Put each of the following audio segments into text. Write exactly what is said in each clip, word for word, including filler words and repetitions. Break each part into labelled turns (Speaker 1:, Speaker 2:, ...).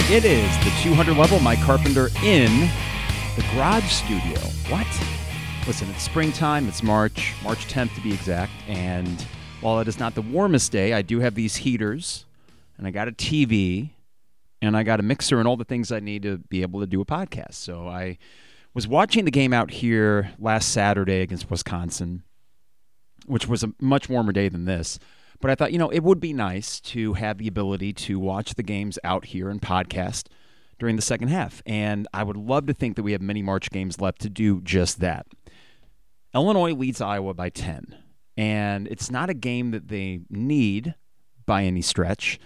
Speaker 1: It is the two hundred level, Mike Carpenter in the garage studio. What? Listen, it's springtime, it's March, March tenth to be exact, and while it is not the warmest day, I do have these heaters, and I got a T V, and I got a mixer and all the things I need to be able to do a podcast. So I was watching the game out here last Saturday against Wisconsin, which was a much warmer day than this. But I thought, you know, it would be nice to have the ability to watch the games out here and podcast during the second half. And I would love to think that we have many March games left to do just that. Illinois leads Iowa by ten. And it's not a game that they need by any stretch.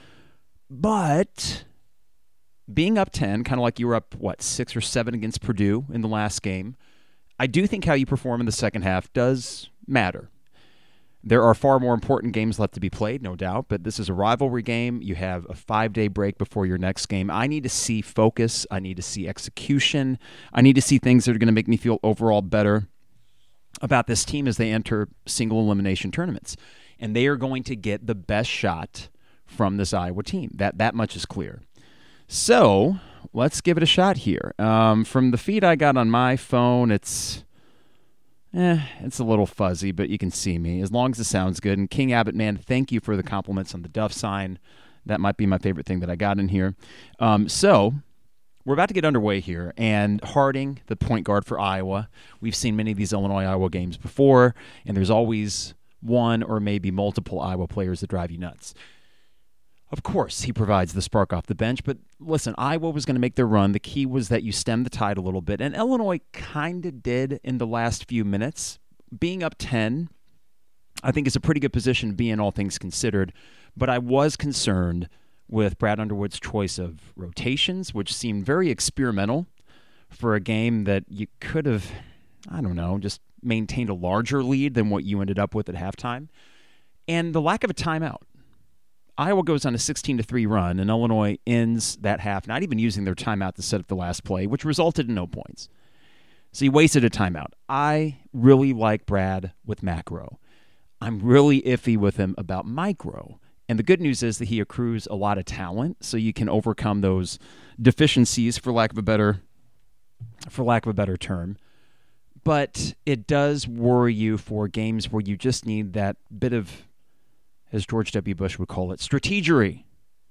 Speaker 1: But being up ten, kind of like you were up, what, six or seven against Purdue in the last game, I do think how you perform in the second half does matter. There are far more important games left to be played, no doubt, but this is a rivalry game. You have a five-day break before your next game. I need to see focus. I need to see execution. I need to see things that are going to make me feel overall better about this team as they enter single elimination tournaments. And they are going to get the best shot from this Iowa team. That that much is clear. So let's give it a shot here. Um, from the feed I got on my phone, it's... Eh, it's a little fuzzy, but you can see me, as long as it sounds good. And King Abbott, man, thank you for the compliments on the Duff sign. That might be my favorite thing that I got in here. Um, so we're about to get underway here, and Harding, the point guard for Iowa, we've seen many of these Illinois-Iowa games before, and there's always one or maybe multiple Iowa players that drive you nuts. Of course, he provides the spark off the bench, but listen, Iowa was going to make their run. The key was that you stem the tide a little bit, and Illinois kind of did in the last few minutes. Being up ten, I think is a pretty good position to be in, all things considered, but I was concerned with Brad Underwood's choice of rotations, which seemed very experimental for a game that you could have, I don't know, just maintained a larger lead than what you ended up with at halftime, and the lack of a timeout. Iowa goes on a sixteen to three run, and Illinois ends that half not even using their timeout to set up the last play, which resulted in no points. So he wasted a timeout. I really like Brad with macro. I'm really iffy with him about micro. And the good news is that he accrues a lot of talent, so you can overcome those deficiencies, for lack of a better, for lack of a better term. But it does worry you for games where you just need that bit of, as George W. Bush would call it, strategery.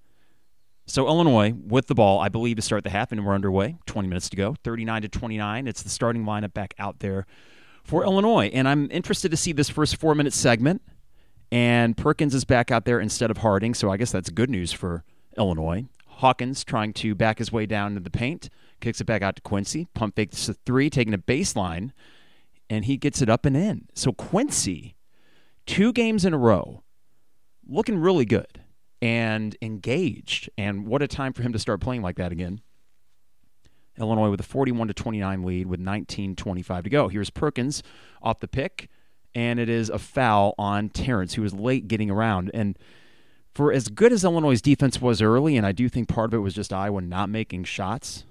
Speaker 1: So Illinois, with the ball, I believe, to start the half, and we're underway. twenty minutes to go, thirty-nine to twenty-nine. It's the starting lineup back out there for Illinois. And I'm interested to see this first four-minute segment. And Perkins is back out there instead of Harding, so I guess that's good news for Illinois. Hawkins trying to back his way down to the paint, kicks it back out to Quincy. Pump fakes a three, taking a baseline, and he gets it up and in. So Quincy, two games in a row, looking really good and engaged, and what a time for him to start playing like that again. Illinois with a forty-one to twenty-nine lead with nineteen twenty-five to go. Here's Perkins off the pick, and it is a foul on Terrence, who was late getting around. And for as good as Illinois' defense was early, and I do think part of it was just Iowa not making shots,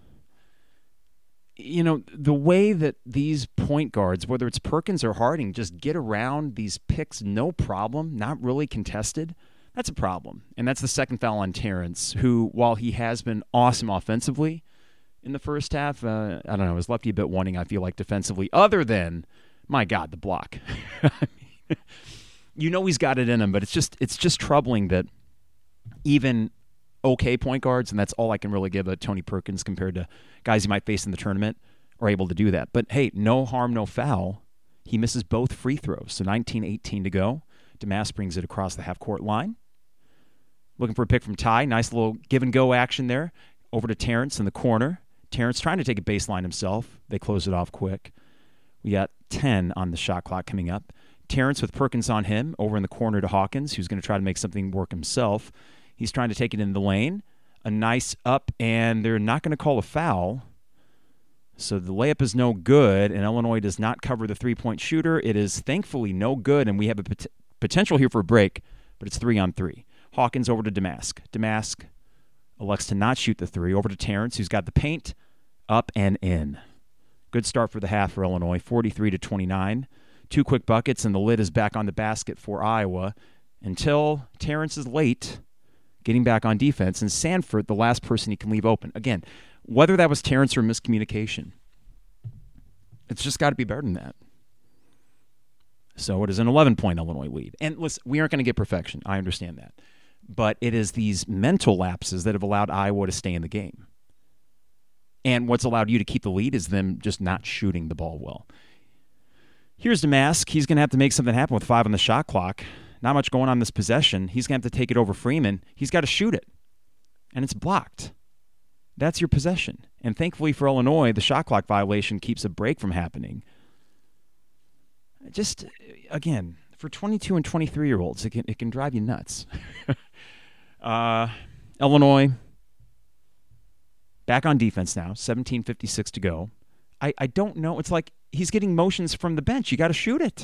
Speaker 1: you know, the way that these point guards, whether it's Perkins or Harding, just get around these picks no problem, not really contested, that's a problem. And that's the second foul on Terrence, who, while he has been awesome offensively in the first half, uh, I don't know, is lefty a bit wanting, I feel like, defensively, other than, my God, the block. I mean, you know he's got it in him, but it's just it's just troubling that even okay point guards, and that's all I can really give a Tony Perkins compared to guys he might face in the tournament, are able to do that. But hey, no harm, no foul. He misses both free throws, so nineteen eighteen to go. Damas brings it across the half-court line. Looking for a pick from Ty. Nice little give-and-go action there. Over to Terrence in the corner. Terrence trying to take a baseline himself. They close it off quick. We got ten on the shot clock coming up. Terrence with Perkins on him, over in the corner to Hawkins, who's going to try to make something work himself. He's trying to take it in the lane. A nice up, and they're not going to call a foul. So the layup is no good, and Illinois does not cover the three-point shooter. It is thankfully no good, and we have a pot- potential here for a break, but it's three on three. Hawkins over to Damask. Damask elects to not shoot the three. Over to Terrence, who's got the paint, up and in. Good start for the half for Illinois, forty-three to twenty-nine. Two quick buckets, and the lid is back on the basket for Iowa until Terrence is late. getting back on defense, and Sanford, the last person he can leave open. Again, whether that was Terrence or miscommunication, it's just got to be better than that. So it is an eleven-point Illinois lead. And listen, we aren't going to get perfection. I understand that. But it is these mental lapses that have allowed Iowa to stay in the game. And what's allowed you to keep the lead is them just not shooting the ball well. Here's Damask. He's going to have to make something happen with five on the shot clock. Not much going on this possession. He's going to have to take it over Freeman. He's got to shoot it. And it's blocked. That's your possession. And thankfully for Illinois, the shot clock violation keeps a break from happening. Just, again, for twenty-two and twenty-three-year-olds, it can, it can drive you nuts. uh, Illinois, back on defense now, seventeen fifty-six to go. I, I don't know. It's like he's getting motions from the bench. You got to shoot it.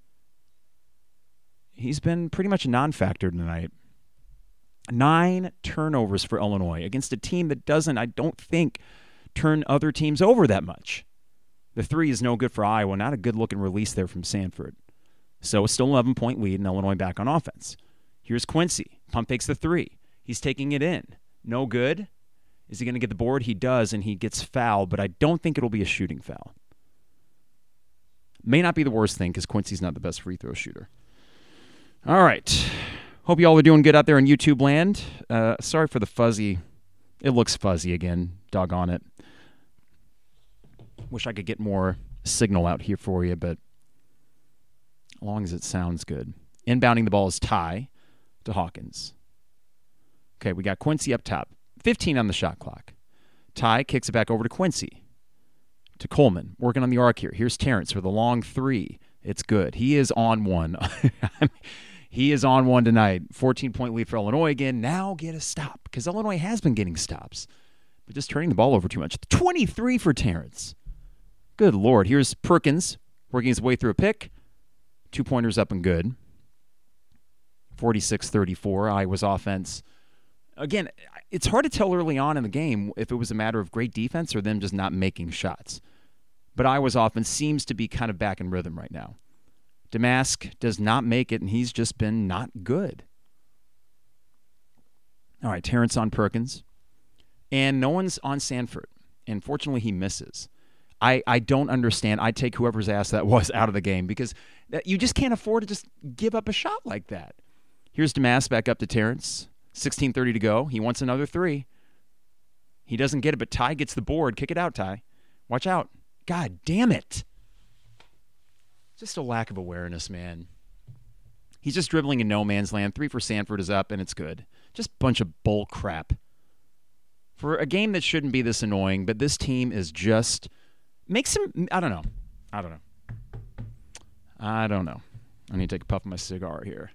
Speaker 1: He's been pretty much a non-factor tonight. Nine turnovers for Illinois against a team that doesn't, I don't think, turn other teams over that much. The three is no good for Iowa. Not a good-looking release there from Sanford. So it's still an eleven-point lead, and Illinois back on offense. Here's Quincy. Pump fakes the three. He's taking it in. No good. Is he going to get the board? He does, and he gets fouled, but I don't think it'll be a shooting foul. May not be the worst thing because Quincy's not the best free throw shooter. All right. Hope you all are doing good out there in YouTube land. Uh, sorry for the fuzzy. It looks fuzzy again. Doggone it. Wish I could get more signal out here for you, but as long as it sounds good. Inbounding the ball is Ty to Hawkins. Okay, we got Quincy up top. fifteen on the shot clock. Ty kicks it back over to Quincy. To Coleman. Working on the arc here. Here's Terrence with a long three. It's good. He is on one. He is on one tonight. fourteen-point lead for Illinois again. Now get a stop because Illinois has been getting stops, but just turning the ball over too much. twenty-three for Terrence. Good Lord. Here's Perkins working his way through a pick. Two-pointers up and good. forty-six thirty-four, Iowa's offense. Again, it's hard to tell early on in the game if it was a matter of great defense or them just not making shots. But Iowa's offense seems to be kind of back in rhythm right now. Damask does not make it, and he's just been not good. All right, Terrence on Perkins. And no one's on Sanford. And fortunately, he misses. I, I don't understand. I take whoever's ass that was out of the game because you just can't afford to just give up a shot like that. Here's Damask back up to Terrence. sixteen thirty to go. He wants another three. He doesn't get it, but Ty gets the board. Kick it out, Ty. Watch out. God damn it. Just a lack of awareness, man. He's just dribbling in no man's land. Three for Sanford is up, and it's good. Just a bunch of bull crap. For a game that shouldn't be this annoying, but this team is just... Makes him... I don't know. I don't know. I don't know. I need to take a puff of my cigar here.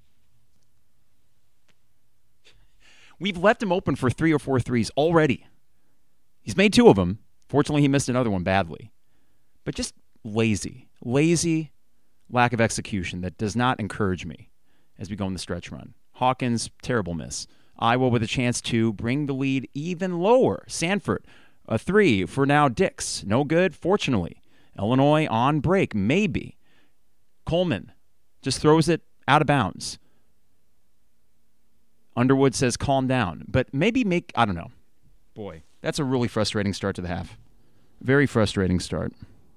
Speaker 1: We've left him open for three or four threes already. He's made two of them. Fortunately, he missed another one badly. But just lazy. Lazy lack of execution that does not encourage me as we go in the stretch run. Hawkins, terrible miss. Iowa with a chance to bring the lead even lower. Sanford, a three for now Dix. No good, fortunately. Illinois on break, maybe. Coleman just throws it out of bounds. Underwood says calm down, but maybe make, I don't know. Boy, that's a really frustrating start to the half. Very frustrating start.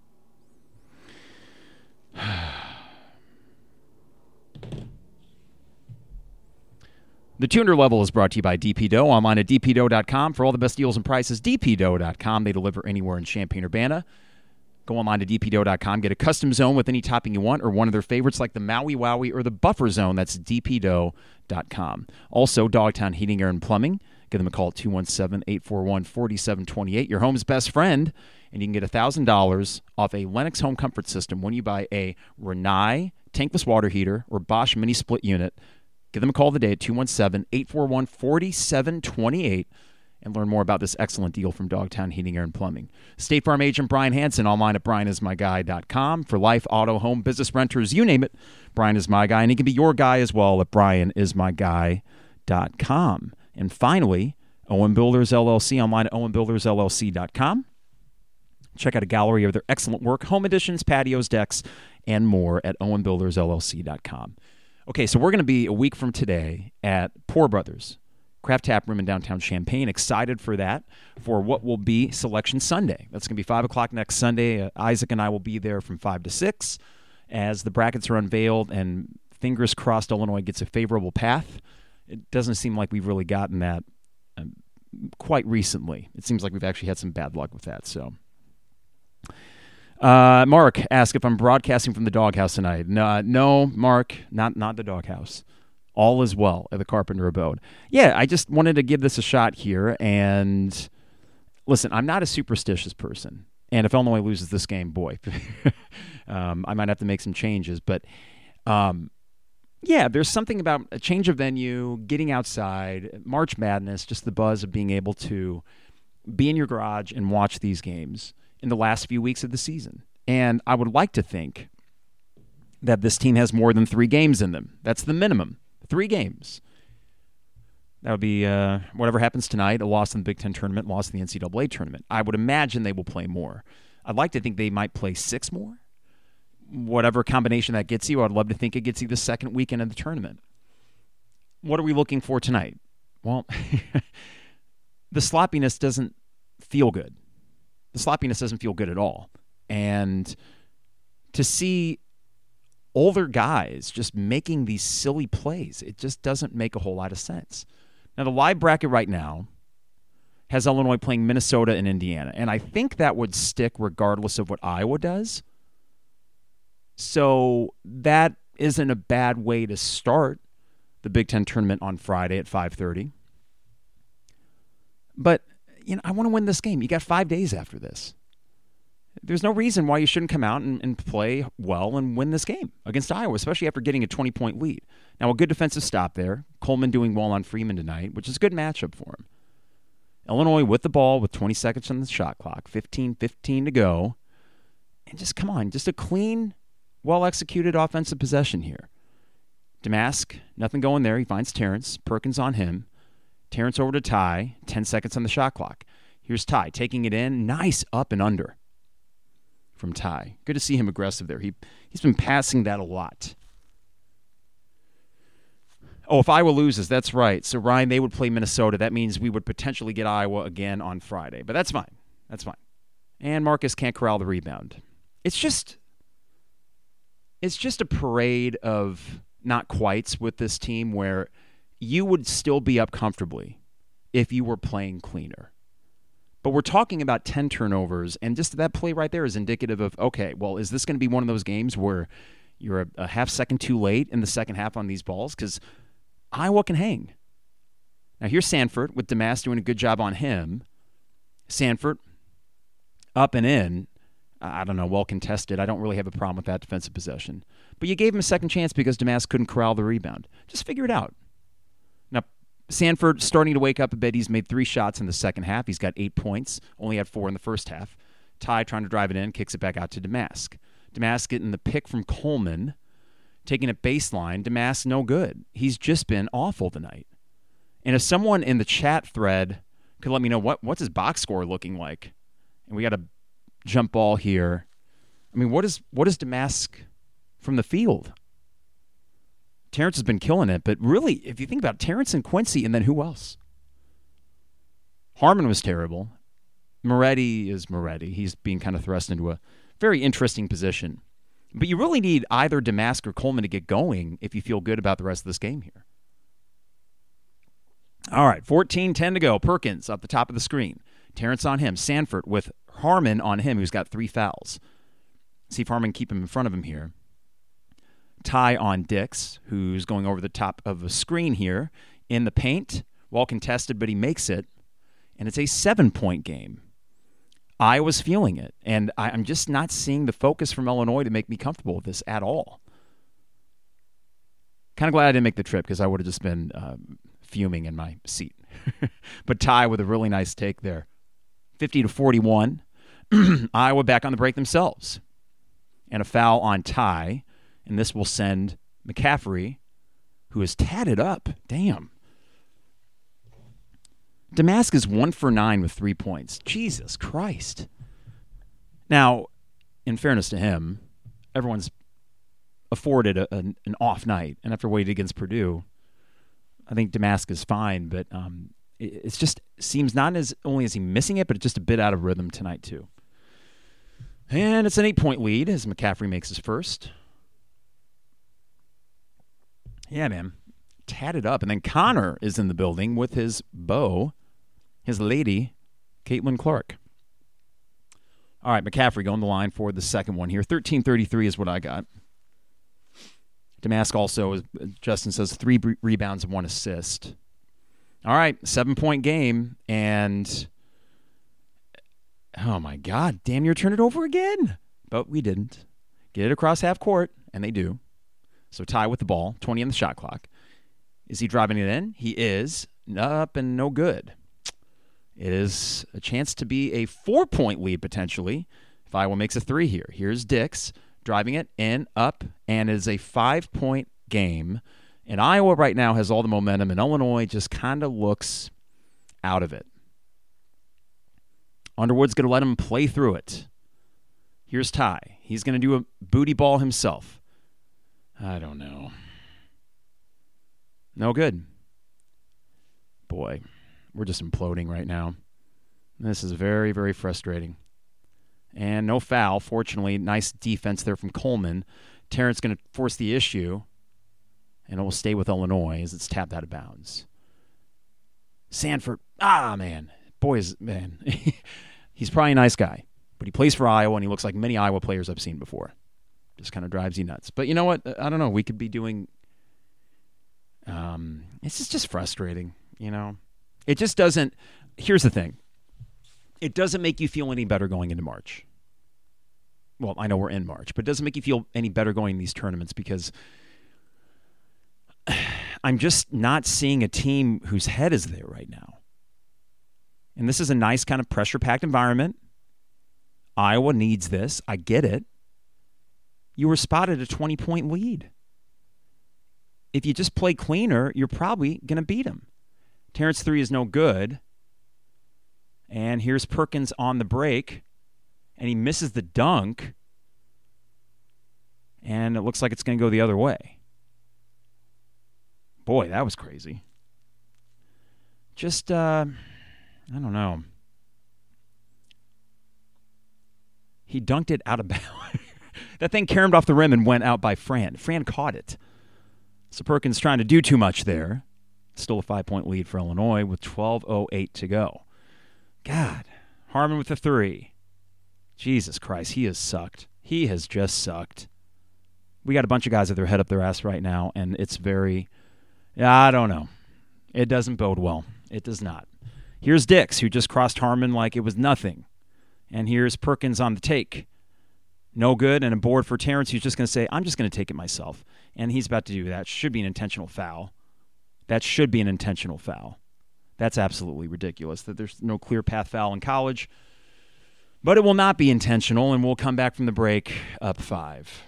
Speaker 1: The Tuner Level is brought to you by D P Dough. Online at d p dough dot com for all the best deals and prices. d p dough dot com. They deliver anywhere in Champaign-Urbana. Go online to d p dough dot com. Get a custom zone with any topping you want or one of their favorites like the Maui Wowie or the Buffer Zone. That's d p dough dot com. Also, Dogtown Heating, Air, and Plumbing. Give them a call at two one seven, eight four one, four seven two eight. Your home's best friend. And you can get one thousand dollars off a Lennox home comfort system when you buy a Rinnai tankless water heater or Bosch mini split unit. Give them a call today at two one seven, eight four one, four seven two eight and learn more about this excellent deal from Dogtown Heating, Air, and Plumbing. State Farm agent Brian Hansen, online at brian is my guy dot com. For life, auto, home, business, renters, you name it, Brian is my guy. And he can be your guy as well at brian is my guy dot com. And finally, Owen Builders L L C, online at owen builders l l c dot com. Check out a gallery of their excellent work, home additions, patios, decks, and more at owen builders l l c dot com. Okay, so we're going to be a week from today at Poor Brothers, Craft Tap Room in downtown Champaign. Excited for that, for what will be Selection Sunday. That's going to be five o'clock next Sunday. Uh, Isaac and I will be there from five to six as the brackets are unveiled, and fingers crossed Illinois gets a favorable path. It doesn't seem like we've really gotten that um, quite recently. It seems like we've actually had some bad luck with that. So, uh, Mark asked if I'm broadcasting from the doghouse tonight. No, no, Mark, not not the doghouse. All is well at the Carpenter abode. Yeah, I just wanted to give this a shot here. And listen, I'm not a superstitious person. And if Illinois loses this game, boy, um, I might have to make some changes. But um, yeah, there's something about a change of venue, getting outside, March Madness, just the buzz of being able to be in your garage and watch these games in the last few weeks of the season. And I would like to think that this team has more than three games in them. That's the minimum. Three games. That would be uh, whatever happens tonight, a loss in the Big Ten tournament, loss in the N C double A tournament. I would imagine they will play more. I'd like to think they might play six more. Whatever combination that gets you, I'd love to think it gets you the second weekend of the tournament. What are we looking for tonight? Well, the sloppiness doesn't feel good. The sloppiness doesn't feel good at all. And to see older guys just making these silly plays, it just doesn't make a whole lot of sense. Now, the live bracket right now has Illinois playing Minnesota and Indiana, and I think that would stick regardless of what Iowa does. So that isn't a bad way to start the Big Ten tournament on Friday at five thirty. But, you know, I want to win this game. You got five days after this. There's no reason why you shouldn't come out and, and play well and win this game against Iowa, especially after getting a twenty-point lead. Now, a good defensive stop there. Coleman doing well on Freeman tonight, which is a good matchup for him. Illinois with the ball with twenty seconds on the shot clock, fifteen fifteen to go. And just, come on, just a clean, well-executed offensive possession here. Damask, nothing going there. He finds Terrence. Perkins on him. Terrence over to Ty, ten seconds on the shot clock. Here's Ty taking it in. Nice up and under from Ty. Good to see him aggressive there. He, he's been passing that a lot. Oh, if Iowa loses, that's right. So, Ryan, they would play Minnesota. That means we would potentially get Iowa again on Friday. But that's fine. That's fine. And Marcus can't corral the rebound. It's just, it's just a parade of not quites with this team where you would still be up comfortably if you were playing cleaner. But we're talking about ten turnovers, and just that play right there is indicative of, okay, well, is this going to be one of those games where you're a, a half second too late in the second half on these balls? Because Iowa can hang. Now here's Sanford with Damask doing a good job on him. Sanford up and in. I don't know, well contested. I don't really have a problem with that defensive possession. But you gave him a second chance because Damask couldn't corral the rebound. Just figure it out. Now, Sanford starting to wake up a bit. He's made three shots in the second half. He's got eight points. Only had four in the first half. Ty trying to drive it in, kicks it back out to Damask. Damask getting the pick from Coleman, taking it baseline. Damask no good. He's just been awful tonight. And if someone in the chat thread could let me know what what's his box score looking like, and we got a jump ball here. I mean, what is what is Damask from the field? Terrence has been killing it, but really, if you think about it, Terrence and Quincy, and then who else? Harmon was terrible. Moretti is Moretti. He's being kind of thrust into a very interesting position. But you really need either Damask or Coleman to get going if you feel good about the rest of this game here. All right, fourteen ten to go. Perkins up the top of the screen. Terrence on him. Sanford with Harmon on him, who's got three fouls. See if Harmon can keep him in front of him here. Ty on Dix, who's going over the top of a screen here in the paint. Well contested, but he makes it. And it's a seven-point game. Iowa's feeling it. And I'm just not seeing the focus from Illinois to make me comfortable with this at all. Kind of glad I didn't make the trip because I would have just been uh, fuming in my seat. But Ty with a really nice take there. fifty to forty-one. Iowa back on the break themselves. And a foul on Ty. And this will send McCaffrey, who is tatted up. Damn. Damask is one for nine with three points. Jesus Christ. Now, in fairness to him, everyone's afforded a, an, an off night. And after waiting against Purdue, I think Domask is fine, but um, it it's just seems not as only is he missing it, but it's just a bit out of rhythm tonight too. And it's an eight-point lead as McCaffrey makes his first. Yeah, man. Tatted up. And then Connor is in the building with his beau, his lady, Caitlin Clark. All right, McCaffrey going the line for the second one here. thirteen thirty-three is what I got. Domask also, as Justin says, three b- rebounds and one assist. All right, seven-point game, and oh, my God, damn near turn it over again. But we didn't. Get it across half court, and they do. So tie with the ball, twenty on the shot clock. Is he driving it in? He is. Up and no good. It is a chance to be a four-point lead, potentially, if Iowa makes a three here. Here's Dix driving it in, up, and it is a five-point game. And Iowa right now has all the momentum, and Illinois just kind of looks out of it. Underwood's going to let him play through it. Here's Ty. He's going to do a booty ball himself. I don't know. No good. Boy, we're just imploding right now. This is very, very frustrating. And no foul. Fortunately, nice defense there from Coleman. Terrence going to force the issue, and it will stay with Illinois as it's tapped out of bounds. Sanford, ah, man. Boy, is, man. He's probably a nice guy, but he plays for Iowa, and he looks like many Iowa players I've seen before. Just kind of drives you nuts. But you know what? I don't know. We could be doing um, – this is just frustrating, you know. It just doesn't – here's the thing. It doesn't make you feel any better going into March. Well, I know we're in March, but it doesn't make you feel any better going in these tournaments because I'm just not seeing a team whose head is there right now. And this is a nice kind of pressure-packed environment. Iowa needs this. I get it. You were spotted a twenty-point lead. If you just play cleaner, you're probably going to beat them. Terrence three is no good. And here's Perkins on the break. And he misses the dunk. And it looks like it's going to go the other way. Boy, that was crazy. Just, uh, I don't know. He dunked it out of bounds. That thing caromed off the rim and went out by Fran. Fran caught it. So Perkins trying to do too much there. Still a five-point lead for Illinois with twelve oh eight to go. God. Harmon with the three. Jesus Christ, he has sucked. He has just sucked. We got a bunch of guys with their head up their ass right now, and it's very, I don't know. It doesn't bode well. It does not. Here's Dix, who just crossed Harmon like it was nothing. And here's Perkins on the take. No good, and a board for Terrence, who's just going to say, I'm just going to take it myself. And he's about to do that. Should be an intentional foul. That should be an intentional foul. That's absolutely ridiculous that there's no clear path foul in college. But it will not be intentional, and we'll come back from the break up five.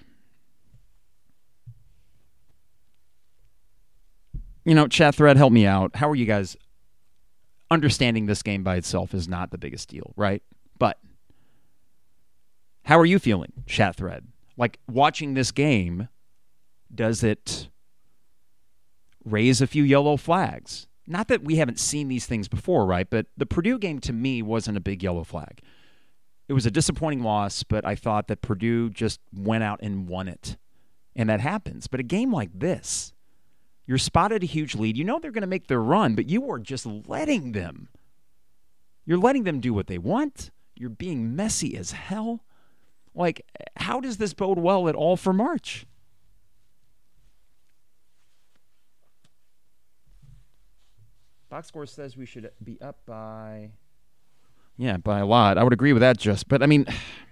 Speaker 1: You know, chat thread, help me out. How are you guys? Understanding this game by itself is not the biggest deal, right? But how are you feeling, chat thread? Like, watching this game, does it raise a few yellow flags? Not that we haven't seen these things before, right? But the Purdue game, to me, wasn't a big yellow flag. It was a disappointing loss, but I thought that Purdue just went out and won it. And that happens. But a game like this, you're spotted a huge lead. You know they're going to make their run, but you are just letting them. You're letting them do what they want. You're being messy as hell. Like, how does this bode well at all for March? Box score says we should be up by... Yeah, by a lot. I would agree with that, just. But, I mean,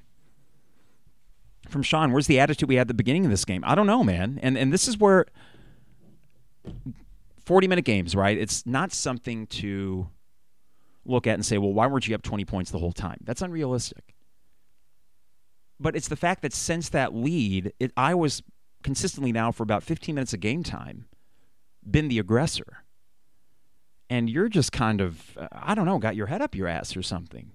Speaker 1: from Sean, where's the attitude we had at the beginning of this game? I don't know, man. And and this is where forty-minute games, right? It's not something to look at and say, well, why weren't you up twenty points the whole time? That's unrealistic. But it's the fact that since that lead, it, I was consistently now for about fifteen minutes of game time been the aggressor. And you're just kind of, uh, I don't know, got your head up your ass or something.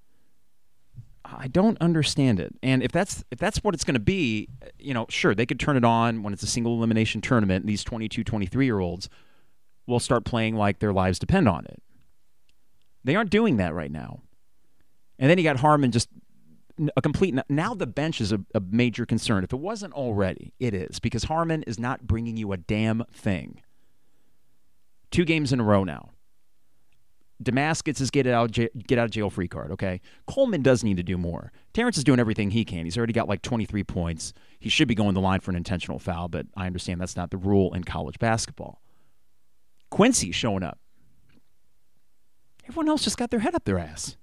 Speaker 1: I don't understand it. And if that's if that's what it's going to be, you know, sure, they could turn it on when it's a single elimination tournament, these twenty-two, twenty-three-year-olds. will start playing like their lives depend on it. They aren't doing that right now. And then you got Harmon just a complete... Now the bench is a, a major concern. If it wasn't already, it is, because Harmon is not bringing you a damn thing. Two games in a row now. Domask gets his get out, get out of jail free card, okay? Coleman does need to do more. Terrence is doing everything he can. He's already got like twenty-three points. He should be going the line for an intentional foul, but I understand that's not the rule in college basketball. Quincy's showing up. Everyone else just got their head up their ass.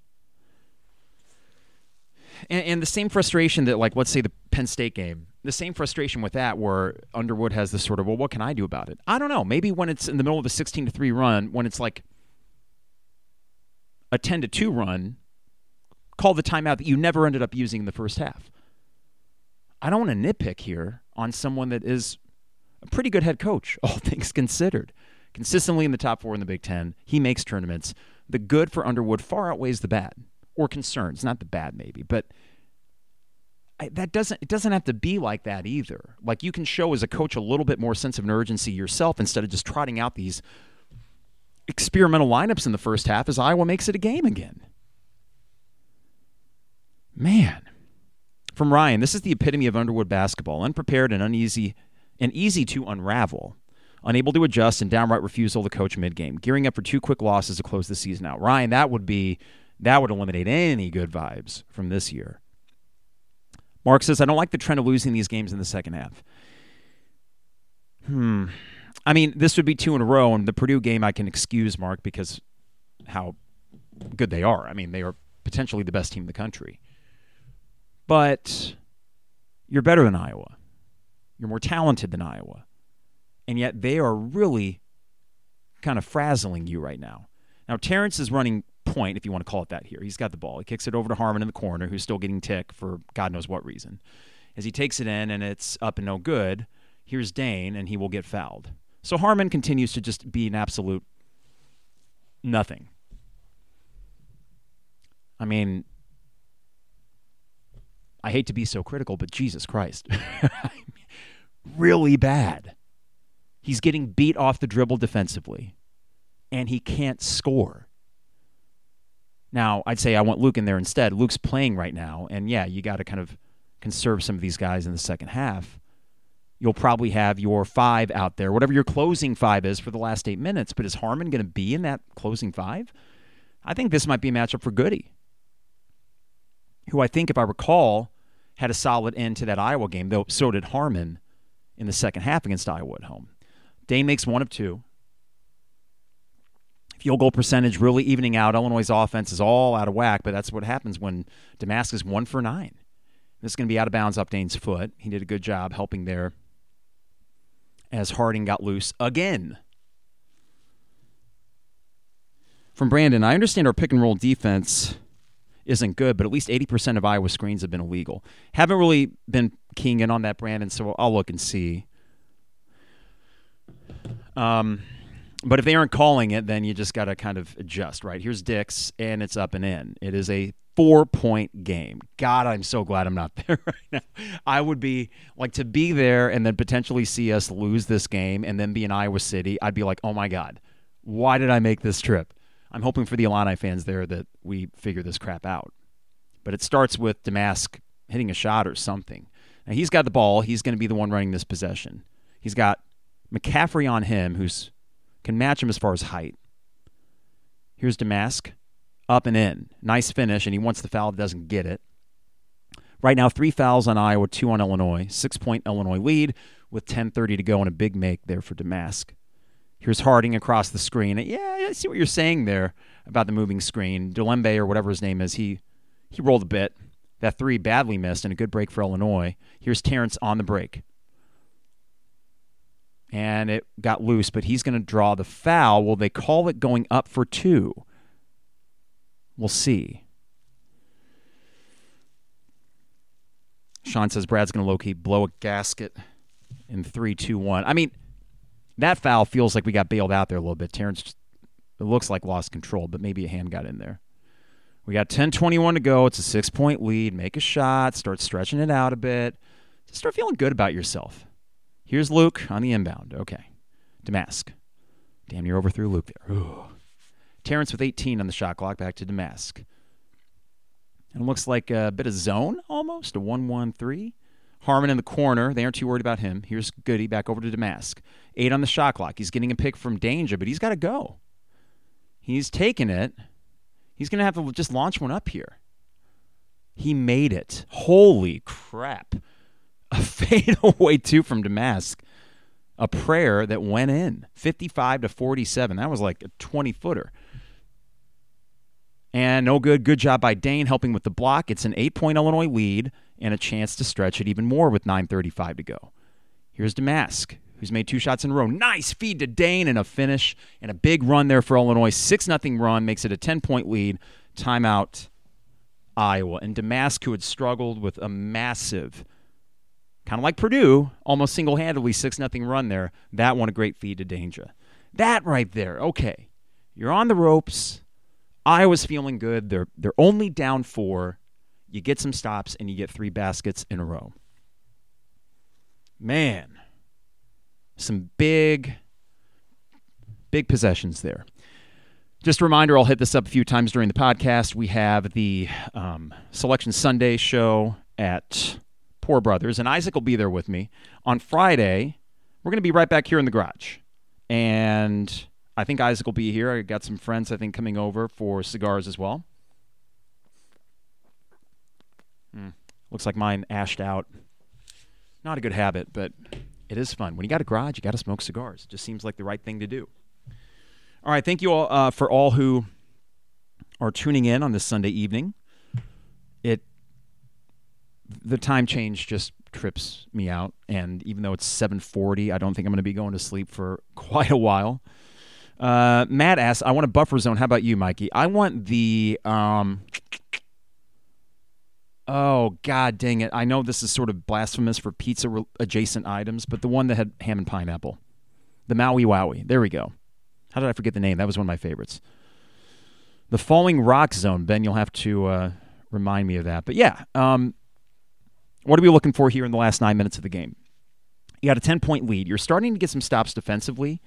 Speaker 1: And, and the same frustration that, like, let's say the Penn State game, the same frustration with that where Underwood has this sort of, well, what can I do about it? I don't know. Maybe when it's in the middle of a sixteen to three run, when it's like a ten to two run, call the timeout that you never ended up using in the first half. I don't want to nitpick here on someone that is a pretty good head coach, all things considered. Consistently in the top four in the Big Ten. He makes tournaments. The good for Underwood far outweighs the bad, or concerns. Not the bad, maybe, but I, that doesn't. It doesn't have to be like that either. Like, you can show as a coach a little bit more sense of an urgency yourself instead of just trotting out these experimental lineups in the first half as Iowa makes it a game again. Man. From Ryan, this is the epitome of Underwood basketball. Unprepared and uneasy and easy to unravel. Unable to adjust and downright refusal to coach mid-game. Gearing up for two quick losses to close the season out. Ryan, that would be that would eliminate any good vibes from this year. Mark says, I don't like the trend of losing these games in the second half. Hmm. I mean, this would be two in a row, and the Purdue game I can excuse, Mark, because how good they are. I mean, they are potentially the best team in the country. But you're better than Iowa. You're more talented than Iowa. And yet they are really kind of frazzling you right now. Now, Terrence is running point, if you want to call it that here. He's got the ball. He kicks it over to Harmon in the corner, who's still getting tick for God knows what reason. As he takes it in and it's up and no good, here's Dane, and he will get fouled. So Harmon continues to just be an absolute nothing. I mean, I hate to be so critical, but Jesus Christ. Really bad. He's getting beat off the dribble defensively, and he can't score. Now, I'd say I want Luke in there instead. Luke's playing right now, and yeah, you got to kind of conserve some of these guys in the second half. You'll probably have your five out there, whatever your closing five is for the last eight minutes, but is Harmon going to be in that closing five? I think this might be a matchup for Goody, who I think, if I recall, had a solid end to that Iowa game, though so did Harmon in the second half against Iowa at home. Dane makes one of two. Field goal percentage really evening out. Illinois' offense is all out of whack, but that's what happens when Domask is one for nine. This is going to be out of bounds up Dane's foot. He did a good job helping there as Harding got loose again. From Brandon, I understand our pick and roll defense isn't good, but at least eighty percent of Iowa screens have been illegal. Haven't really been keying in on that, Brandon, so I'll look and see. Um, but if they aren't calling it, then you just got to kind of adjust, right? Here's Dix, and it's up and in. It is a four-point game. God, I'm so glad I'm not there right now. I would be, like, to be there and then potentially see us lose this game and then be in Iowa City, I'd be like, oh, my God, why did I make this trip? I'm hoping for the Illini fans there that we figure this crap out. But it starts with Domask hitting a shot or something. Now, he's got the ball. He's going to be the one running this possession. He's got McCaffrey on him, who's can match him as far as height. Here's Domask, up and in. Nice finish, and he wants the foul, doesn't get it. Right now, three fouls on Iowa, two on Illinois. Six-point Illinois lead with ten thirty to go, and a big make there for Domask. Here's Harding across the screen. Yeah, I see what you're saying there about the moving screen. Delembe, or whatever his name is, he he rolled a bit. That three badly missed, and a good break for Illinois. Here's Terrence on the break. And it got loose, but he's going to draw the foul. Will they call it going up for two? We'll see. Sean says Brad's going to low-key blow a gasket in three, two, one. I mean, that foul feels like we got bailed out there a little bit. Terrence, just, it looks like lost control, but maybe a hand got in there. We got ten twenty-one to go. It's a six-point lead. Make a shot. Start stretching it out a bit. Just start feeling good about yourself. Here's Luke on the inbound. Okay. Domask. Damn, you overthrew Luke there. Ooh. Terrence with eighteen on the shot clock, back to Damask. And it looks like a bit of zone almost, a one one three. Harmon in the corner. They aren't too worried about him. Here's Goody back over to Damask. Eight on the shot clock. He's getting a pick from Danger, but he's got to go. He's taking it. He's going to have to just launch one up here. He made it. Holy crap. A fadeaway two from Damask. A prayer that went in. fifty-five to forty-seven. That was like a twenty-footer. And no good. Good job by Dane helping with the block. It's an eight-point Illinois lead and a chance to stretch it even more with nine thirty-five to go. Here's Damask, who's made two shots in a row. Nice feed to Dane and a finish and a big run there for Illinois. six nothing run makes it a ten-point lead. Timeout, Iowa. And Damask, who had struggled with a massive, kind of like Purdue, almost single-handedly six nothing run there. That one a great feed to Danger. That right there, okay. You're on the ropes. Iowa's feeling good. They're they're only down four. You get some stops, and you get three baskets in a row. Man, some big, big possessions there. Just a reminder, I'll hit this up a few times during the podcast. We have the um, Selection Sunday show at Poor Brothers, and Isaac will be there with me. On Friday, we're going to be right back here in the garage. And I think Isaac will be here. I got some friends, I think, coming over for cigars as well. Mm. Looks like mine ashed out. Not a good habit, but it is fun. When you got a garage, you got to smoke cigars. It just seems like the right thing to do. All right, thank you all uh, for all who are tuning in on this Sunday evening. It the time change just trips me out, and even though it's seven forty, I don't think I'm going to be going to sleep for quite a while. Uh, Matt asks, I want a buffer zone. How about you, Mikey? I want the, um, oh, God dang it. I know this is sort of blasphemous for pizza-adjacent items, but the one that had ham and pineapple. The Maui Wowie. There we go. How did I forget the name? That was one of my favorites. The Falling Rock Zone. Ben, you'll have to uh, remind me of that. But, yeah, um, what are we looking for here in the last nine minutes of the game? You got a ten-point lead. You're starting to get some stops defensively,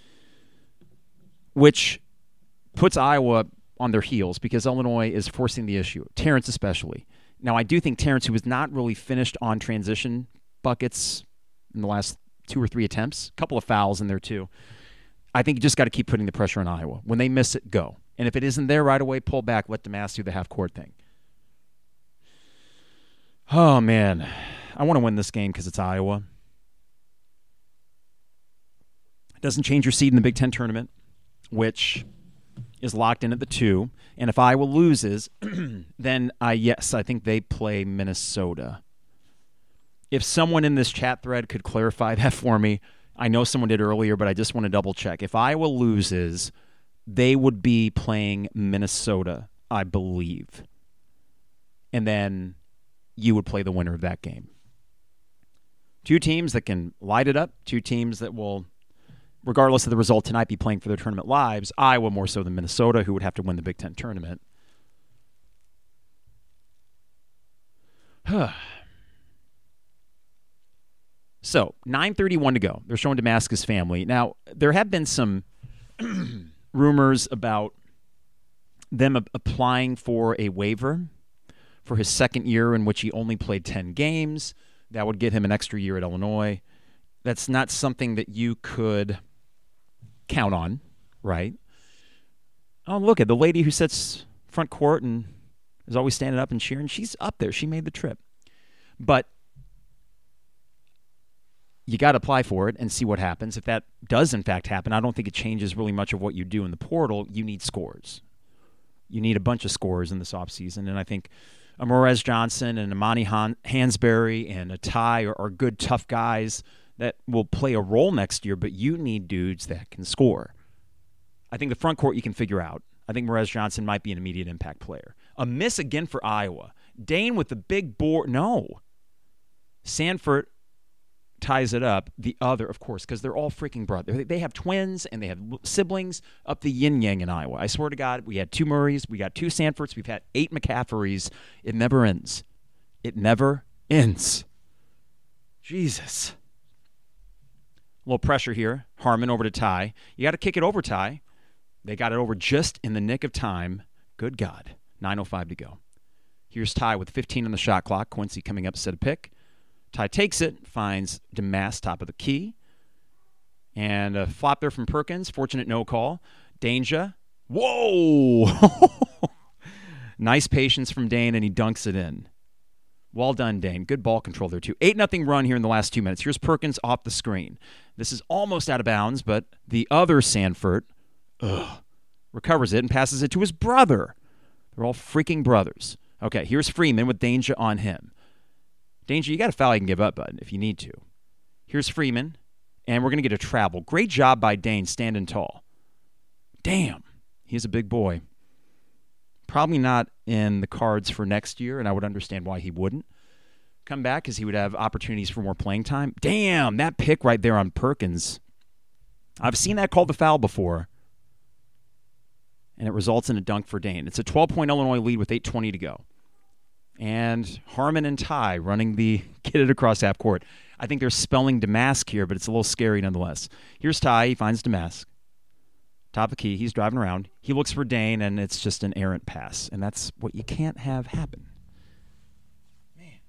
Speaker 1: which puts Iowa on their heels because Illinois is forcing the issue, Terrence especially. Now, I do think Terrence, who was not really finished on transition buckets in the last two or three attempts, a couple of fouls in there too, I think you just got to keep putting the pressure on Iowa. When they miss it, go. And if it isn't there right away, pull back, let Damask do the half-court thing. Oh, man. I want to win this game because it's Iowa. It doesn't change your seed in the Big Ten tournament, which is locked in at the two. And if Iowa loses, then, uh, yes, I think they play Minnesota. If someone in this chat thread could clarify that for me, I know someone did earlier, but I just want to double check. If Iowa loses, they would be playing Minnesota, I believe. And then you would play the winner of that game. Two teams that can light it up, two teams that will, regardless of the result tonight, be playing for their tournament lives. Iowa more so than Minnesota, who would have to win the Big Ten tournament. So, nine thirty-one to go. They're showing Damascus family. Now, there have been some rumors about them a- applying for a waiver for his second year in which he only played ten games. That would get him an extra year at Illinois. That's not something that you could count on, right? Oh, look at the lady who sits front court and is always standing up and cheering. She's up there. She made the trip. But you got to apply for it and see what happens. If that does, in fact, happen, I don't think it changes really much of what you do in the portal. You need scores. You need a bunch of scores in this offseason, and I think Amorez Johnson and Amani Han- Hansberry and Atai are, are good, tough guys that will play a role next year, but you need dudes that can score. I think the front court you can figure out. I think Morez Johnson might be an immediate impact player. A miss again for Iowa. Dane with the big board. No. Sanford ties it up. The other, of course, because they're all freaking brothers. They have twins and they have siblings up the yin-yang in Iowa. I swear to God, we had two Murrays, we got two Sanfords, we've had eight McCaffreys. It never ends. It never ends. Jesus. A little pressure here. Harmon over to Ty. You got to kick it over, Ty. They got it over just in the nick of time. Good God. nine oh five to go. Here's Ty with fifteen on the shot clock. Quincy coming up to set a pick. Ty takes it, finds DeMass top of the key. And a flop there from Perkins. Fortunate no call. Danger. Whoa! Nice patience from Dane, and he dunks it in. Well done, Dane. Good ball control there, too. eight nothing run here in the last two minutes. Here's Perkins off the screen. This is almost out of bounds, but the other Sanford ugh, recovers it and passes it to his brother. They're all freaking brothers. Okay, here's Freeman with Danger on him. Danger, you got a foul you can give up, bud, if you need to. Here's Freeman, and we're going to get a travel. Great job by Dane standing tall. Damn, he's a big boy. Probably not in the cards for next year, and I would understand why he wouldn't come back, because he would have opportunities for more playing time. Damn, that pick right there on Perkins. I've seen that called the foul before, and it results in a dunk for Dane. It's a twelve-point Illinois lead with eight twenty to go. And Harmon and Ty running the get it across half court. I think they're spelling Damask here, but it's a little scary nonetheless. Here's Ty. He finds Damask. Top of the key. He's driving around. He looks for Dane, and it's just an errant pass. And that's what you can't have happen. Man.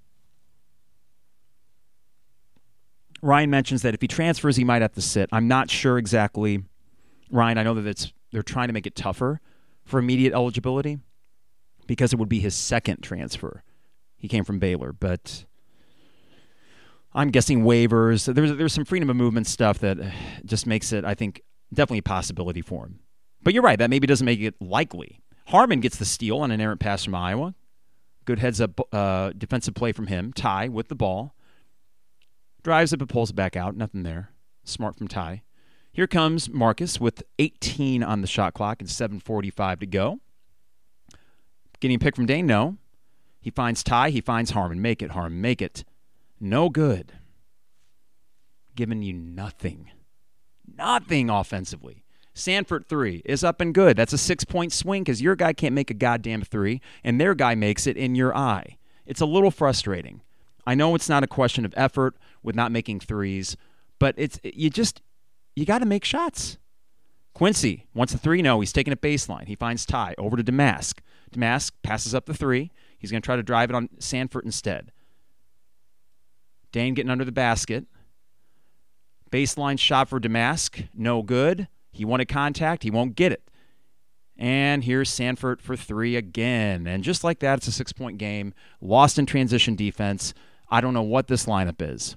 Speaker 1: Ryan mentions that if he transfers, he might have to sit. I'm not sure exactly. Ryan, I know that it's they're trying to make it tougher for immediate eligibility because it would be his second transfer. He came from Baylor, but I'm guessing waivers. There's, there's some freedom of movement stuff that just makes it, I think, definitely a possibility for him. But you're right, that maybe doesn't make it likely. Harmon gets the steal on an errant pass from Iowa. Good heads-up uh, defensive play from him. Ty with the ball. Drives it but pulls it back out. Nothing there. Smart from Ty. Here comes Marcus with eighteen on the shot clock and seven forty-five to go. Getting a pick from Dane? No. He finds Ty. He finds Harmon. Make it, Harmon. Make it. No good. Giving you nothing. Nothing offensively. Sanford three is up and good. That's a six-point swing because your guy can't make a goddamn three, and their guy makes it in your eye. It's a little frustrating. I know it's not a question of effort with not making threes, but it's you just you got to make shots. Quincy wants a three. No, he's taking a baseline. He finds Ty over to Damask. Damask passes up the three. He's going to try to drive it on Sanford instead. Dane getting under the basket. Baseline shot for Damask. No good. He wanted contact. He won't get it. And here's Sanford for three again. And just like that, it's a six-point game. Lost in transition defense. I don't know what this lineup is.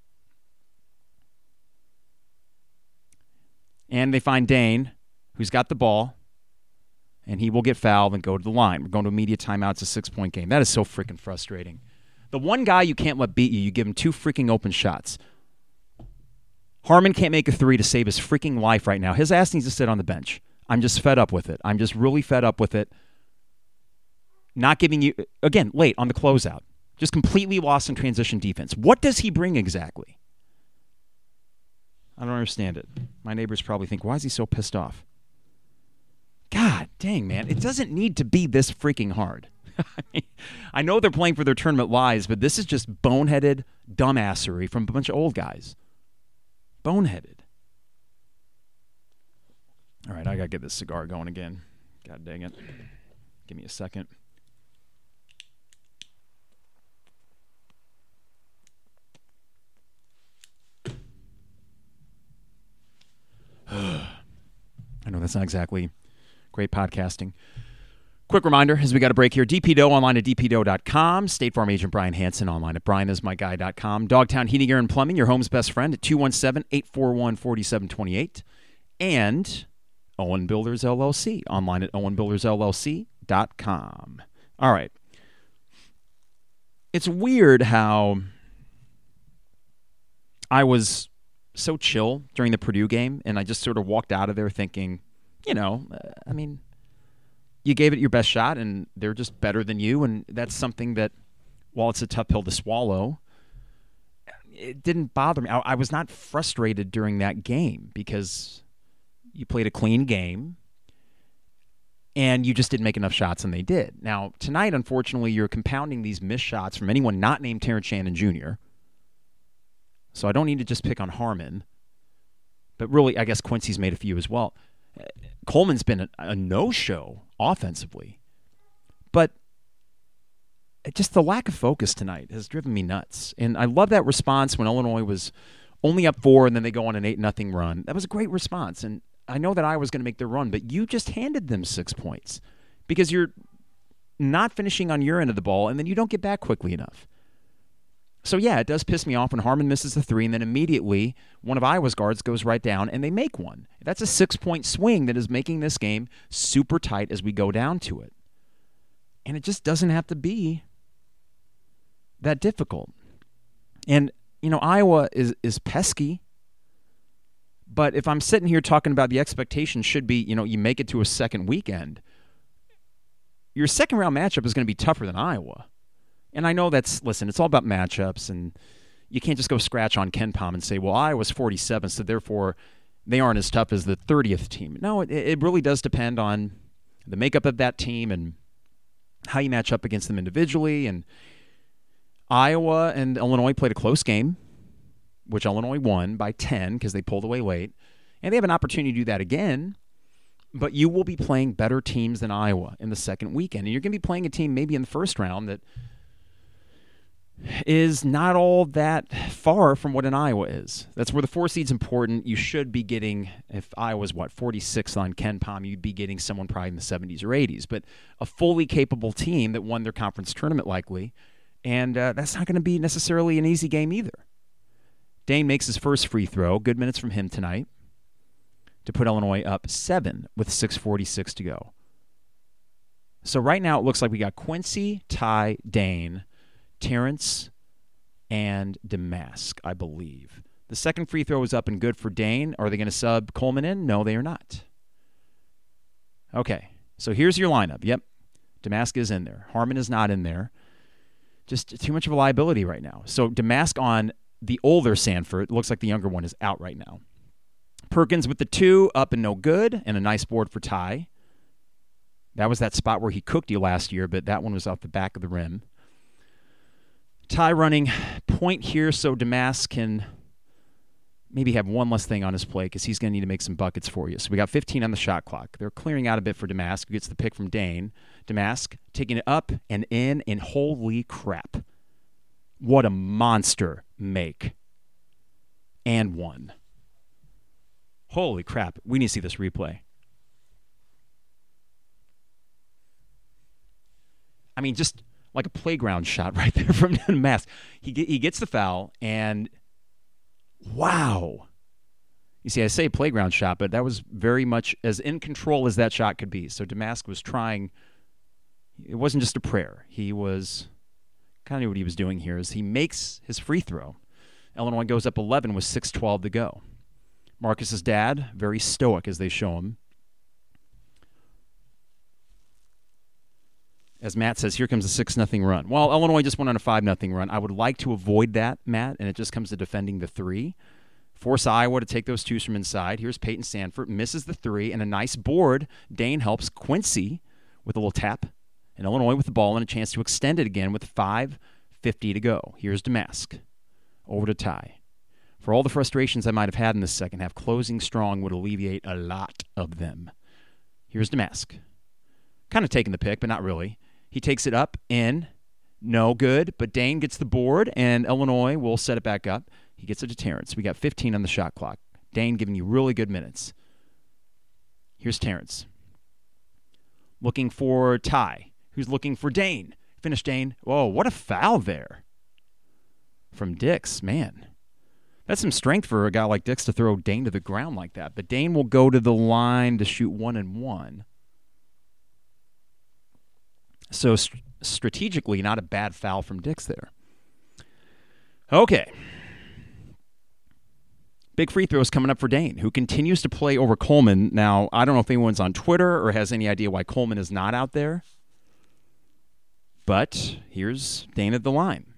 Speaker 1: And they find Dane, who's got the ball, and he will get fouled and go to the line. We're going to immediate timeout. It's a six-point game. That is so freaking frustrating. The one guy you can't let beat you, you give him two freaking open shots. Harmon can't make a three to save his freaking life right now. His ass needs to sit on the bench. I'm just fed up with it. I'm just really fed up with it. Not giving you, again, late on the closeout. Just completely lost in transition defense. What does he bring exactly? I don't understand it. My neighbors probably think, why is he so pissed off? God dang, man. It doesn't need to be this freaking hard. I mean, I know they're playing for their tournament lives, but this is just boneheaded dumbassery from a bunch of old guys. Boneheaded. All right, I got to get this cigar going again. God dang it. Give me a second. I know that's not exactly great podcasting. Quick reminder, as we got a break here, D P D O online at d p d o dot com. State Farm agent Brian Hansen online at brian is my guy dot com. Dogtown Heating, Air, and Plumbing, your home's best friend at two one seven, eight four one, four seven two eight. And Owen Builders L L C online at owen builders l l c dot com. All right. It's weird how I was so chill during the Purdue game, and I just sort of walked out of there thinking, you know, uh, I mean, you gave it your best shot, and they're just better than you, and that's something that, while it's a tough pill to swallow, it didn't bother me. I, I was not frustrated during that game because you played a clean game, and you just didn't make enough shots, and they did. Now, tonight, unfortunately, you're compounding these missed shots from anyone not named Terrence Shannon Junior, so I don't need to just pick on Harmon. But really, I guess Quincy's made a few as well. Coleman's been a, a no-show offensively. But just the lack of focus tonight has driven me nuts. And I love that response when Illinois was only up four and then they go on an eight nothing run. That was a great response. And I know that I was going to make their run, but you just handed them six points because you're not finishing on your end of the ball and then you don't get back quickly enough. So, yeah, it does piss me off when Harmon misses the three, and then immediately one of Iowa's guards goes right down, and they make one. That's a six-point swing that is making this game super tight as we go down to it. And it just doesn't have to be that difficult. And, you know, Iowa is, is pesky, but if I'm sitting here talking about the expectation should be, you know, you make it to a second weekend, your second-round matchup is going to be tougher than Iowa. And I know that's, listen, it's all about matchups, and you can't just go scratch on KenPom and say, well, Iowa's forty-seven, so therefore they aren't as tough as the thirtieth team. No, it, it really does depend on the makeup of that team and how you match up against them individually. And Iowa and Illinois played a close game, which Illinois won by ten because they pulled away late. And they have an opportunity to do that again. But you will be playing better teams than Iowa in the second weekend. And you're going to be playing a team maybe in the first round that is not all that far from what an Iowa is. That's where the four seed's important. You should be getting, if Iowa's, what, forty-sixth on KenPom, you'd be getting someone probably in the seventies or eighties. But a fully capable team that won their conference tournament likely, and uh, that's not going to be necessarily an easy game either. Dane makes his first free throw. Good minutes from him tonight to put Illinois up seven with six forty-six to go. So right now it looks like we got Quincy, Ty, Dane, Terrence, and Damask, I believe. The second free throw is up and good for Dane. Are they going to sub Coleman in? No, they are not. Okay, so here's your lineup. Yep, Damask is in there. Harmon is not in there. Just too much of a liability right now. So Damask on the older Sanford. Looks like the younger one is out right now. Perkins with the two, up and no good, and a nice board for Ty. That was that spot where he cooked you last year, but that one was off the back of the rim. Ty running point here so Damask can maybe have one less thing on his plate because he's going to need to make some buckets for you. So we got fifteen on the shot clock. They're clearing out a bit for Damask, who gets the pick from Dane. Damask taking it up and in, and holy crap. What a monster make. And one. Holy crap. We need to see this replay. I mean, just like a playground shot right there from Damask. He get, he gets the foul, and wow. You see, I say playground shot, but that was very much as in control as that shot could be. So Damask was trying. It wasn't just a prayer. He was kind of what he was doing here is he makes his free throw. Illinois goes up eleven with six twelve to go. Marcus's dad, very stoic as they show him. As Matt says, here comes a six nothing run. Well, Illinois just went on a five nothing run. I would like to avoid that, Matt, and it just comes to defending the three. Force Iowa to take those twos from inside. Here's Peyton Sanford, misses the three, and a nice board. Dane helps Quincy with a little tap, and Illinois with the ball and a chance to extend it again with five fifty to go. Here's Damask. Over to Ty. For all the frustrations I might have had in the second half, closing strong would alleviate a lot of them. Here's Damask. Kind of taking the pick, but not really. He takes it up, in, no good, but Dane gets the board, and Illinois will set it back up. He gets it to Terrence. We got fifteen on the shot clock. Dane giving you really good minutes. Here's Terrence. Looking for Ty, who's looking for Dane. Finish Dane. Whoa, what a foul there from Dix. Man, that's some strength for a guy like Dix to throw Dane to the ground like that. But Dane will go to the line to shoot one and one. So st- strategically, not a bad foul from Dix there. Okay. Big free throws coming up for Dane, who continues to play over Coleman. Now, I don't know if anyone's on Twitter or has any idea why Coleman is not out there. But here's Dane at the line.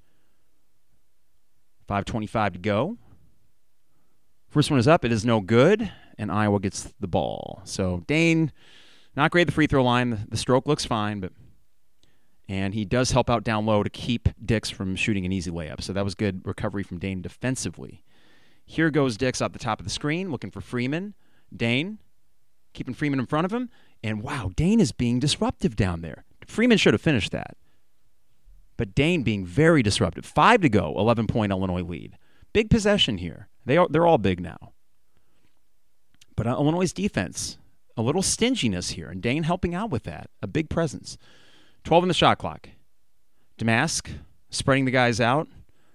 Speaker 1: five twenty-five to go. First one is up. It is no good, and Iowa gets the ball. So Dane, not great at the free throw line. The stroke looks fine, but and he does help out down low to keep Dix from shooting an easy layup. So that was good recovery from Dane defensively. Here goes Dix up the top of the screen, looking for Freeman. Dane, keeping Freeman in front of him. And wow, Dane is being disruptive down there. Freeman should have finished that. But Dane being very disruptive. Five to go, eleven-point Illinois lead. Big possession here. They are, they're all big now. But uh, Illinois' defense, a little stinginess here, and Dane helping out with that. A big presence. twelve in the shot clock. Damask spreading the guys out.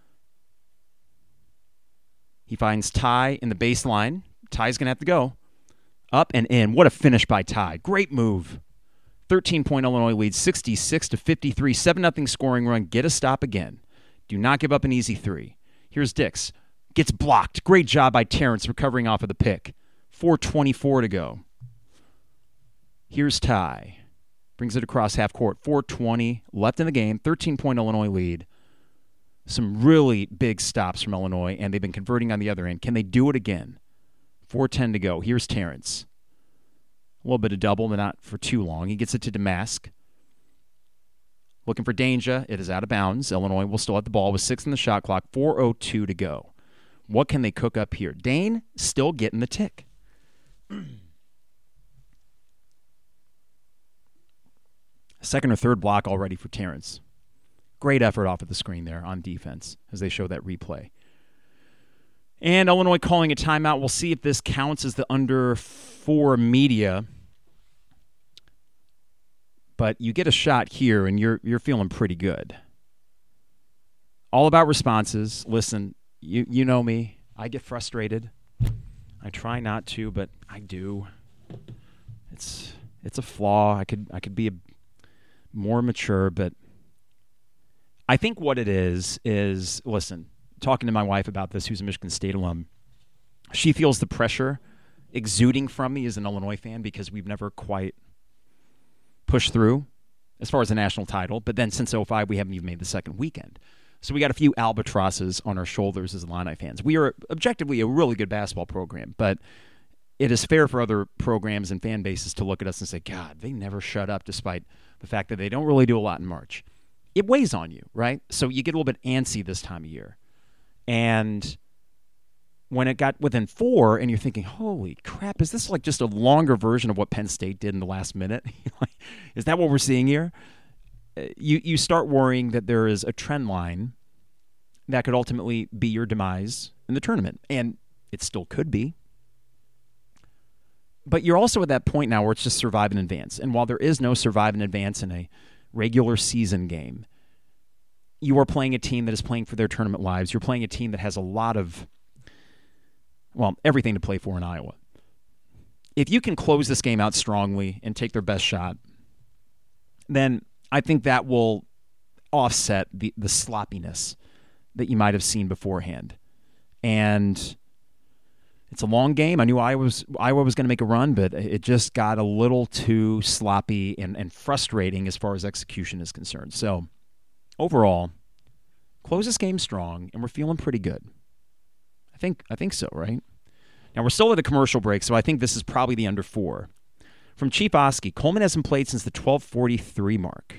Speaker 1: He finds Ty in the baseline. Ty's going to have to go. Up and in. What a finish by Ty. Great move. thirteen-point Illinois lead, sixty-six to fifty-three. seven nothing scoring run. Get a stop again. Do not give up an easy three. Here's Dix. Gets blocked. Great job by Terrence recovering off of the pick. four twenty-four to go. Here's Ty. Brings it across half court. four twenty left in the game. thirteen-point Illinois lead. Some really big stops from Illinois, and they've been converting on the other end. Can they do it again? four ten to go. Here's Terrence. A little bit of double, but not for too long. He gets it to Damask. Looking for danger. It is out of bounds. Illinois will still have the ball with six in the shot clock. four oh two to go. What can they cook up here? Dane still getting the tick. Second or third block already for Terrence. Great effort off of the screen there on defense as they show that replay. And Illinois calling a timeout. We'll see if this counts as the under four media. But you get a shot here, and you're you're feeling pretty good. All about responses. Listen, you you know me. I get frustrated. I try not to, but I do. It's it's a flaw. I could I could be a, more mature, but I think what it is is, listen, talking to my wife about this, who's a Michigan State alum, she feels the pressure exuding from me as an Illinois fan because we've never quite pushed through as far as the national title. But then since oh five, we haven't even made the second weekend. So we got a few albatrosses on our shoulders as Illini fans. We are objectively a really good basketball program, but it is fair for other programs and fan bases to look at us and say, God, they never shut up despite the fact that they don't really do a lot in March. It weighs on you, right? So you get a little bit antsy this time of year. And when it got within four and you're thinking, holy crap, is this like just a longer version of what Penn State did in the last minute? Is that what we're seeing here? You, you start worrying that there is a trend line that could ultimately be your demise in the tournament. And it still could be. But you're also at that point now where it's just survive and advance. And while there is no survive and advance in a regular season game, you are playing a team that is playing for their tournament lives. You're playing a team that has a lot of, well, everything to play for in Iowa. If you can close this game out strongly and take their best shot, then I think that will offset the, the sloppiness that you might have seen beforehand. And it's a long game. I knew Iowa was, Iowa was going to make a run, but it just got a little too sloppy and, and frustrating as far as execution is concerned. So overall, close this game strong, and we're feeling pretty good. I think I think so, right? Now, we're still at a commercial break, so I think this is probably the under four. From Chief Oski, Coleman hasn't played since the twelve forty-three mark.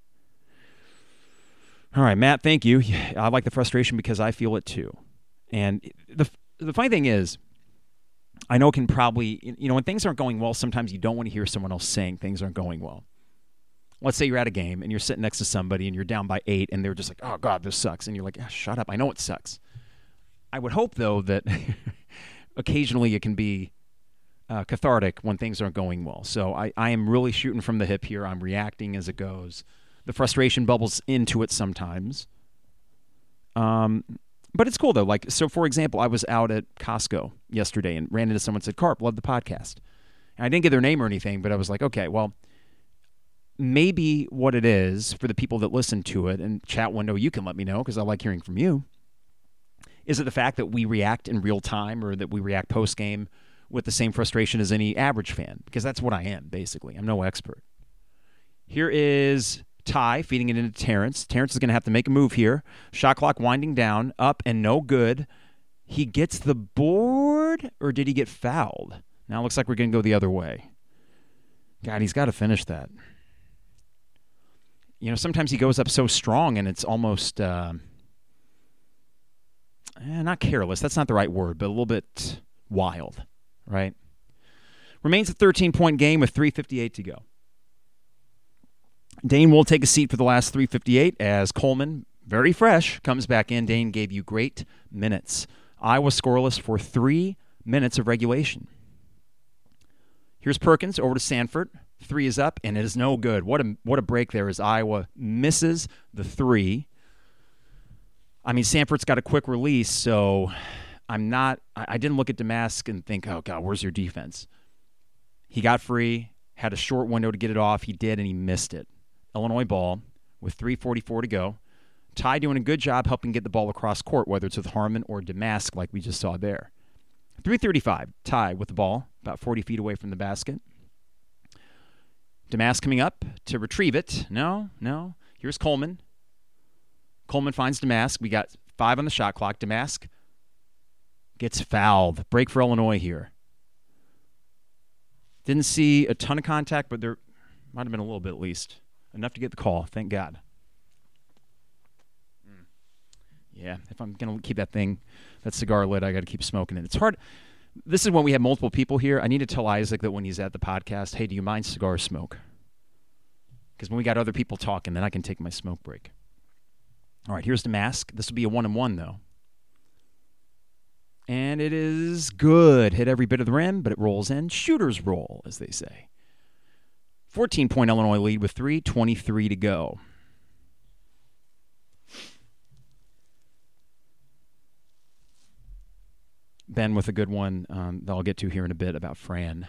Speaker 1: All right, Matt, thank you. I like the frustration because I feel it too. And the the funny thing is, I know it can probably, you know, when things aren't going well, sometimes you don't want to hear someone else saying things aren't going well. Let's say you're at a game and you're sitting next to somebody and you're down by eight and they're just like, oh, God, this sucks. And you're like, ah, shut up. I know it sucks. I would hope, though, that occasionally it can be uh, cathartic when things aren't going well. So I, I am really shooting from the hip here. I'm reacting as it goes. The frustration bubbles into it sometimes. Um, but it's cool, though. Like, so, for example, I was out at Costco yesterday and ran into someone and said, Carp, love the podcast. And I didn't get their name or anything, but I was like, okay, well, maybe what it is for the people that listen to it, and chat window, you can let me know because I like hearing from you. Is it the fact that we react in real time or that we react post-game with the same frustration as any average fan? Because that's what I am, basically. I'm no expert. Here is Ty feeding it into Terrence. Terrence is going to have to make a move here. Shot clock winding down, up and no good. He gets the board, or did he get fouled? Now it looks like we're going to go the other way. God, he's got to finish that. You know, sometimes he goes up so strong and it's almost, uh, eh, not careless, that's not the right word, but a little bit wild, right? Remains a thirteen-point game with three fifty-eight to go. Dane will take a seat for the last three fifty-eight as Coleman, very fresh, comes back in. Dane gave you great minutes. Iowa scoreless for three minutes of regulation. Here's Perkins over to Sanford. Three is up, and it is no good. What a what a break there as Iowa misses the three. I mean, Sanford's got a quick release, so I'm not – I didn't look at Damask and think, oh, God, where's your defense? He got free, had a short window to get it off. He did, and he missed it. Illinois ball with three forty-four to go. Ty doing a good job helping get the ball across court, whether it's with Harmon or Damask like we just saw there. three thirty-five, Ty with the ball, about forty feet away from the basket. Damask coming up to retrieve it. No, no. Here's Coleman. Coleman finds Damask. We got five on the shot clock. Damask gets fouled. Break for Illinois here. Didn't see a ton of contact, but there might have been a little bit at least. Enough to get the call, thank God. Mm. Yeah, if I'm going to keep that thing, that cigar lit, I got to keep smoking it. It's hard. This is when we have multiple people here. I need to tell Isaac that when he's at the podcast, hey, do you mind cigar smoke? Because when we got other people talking, then I can take my smoke break. All right, here's Damask. This will be a one-and-one, though. And it is good. Hit every bit of the rim, but it rolls in. Shooter's roll, as they say. fourteen-point Illinois lead with three twenty-three to go. Ben with a good one um, that I'll get to here in a bit about Fran.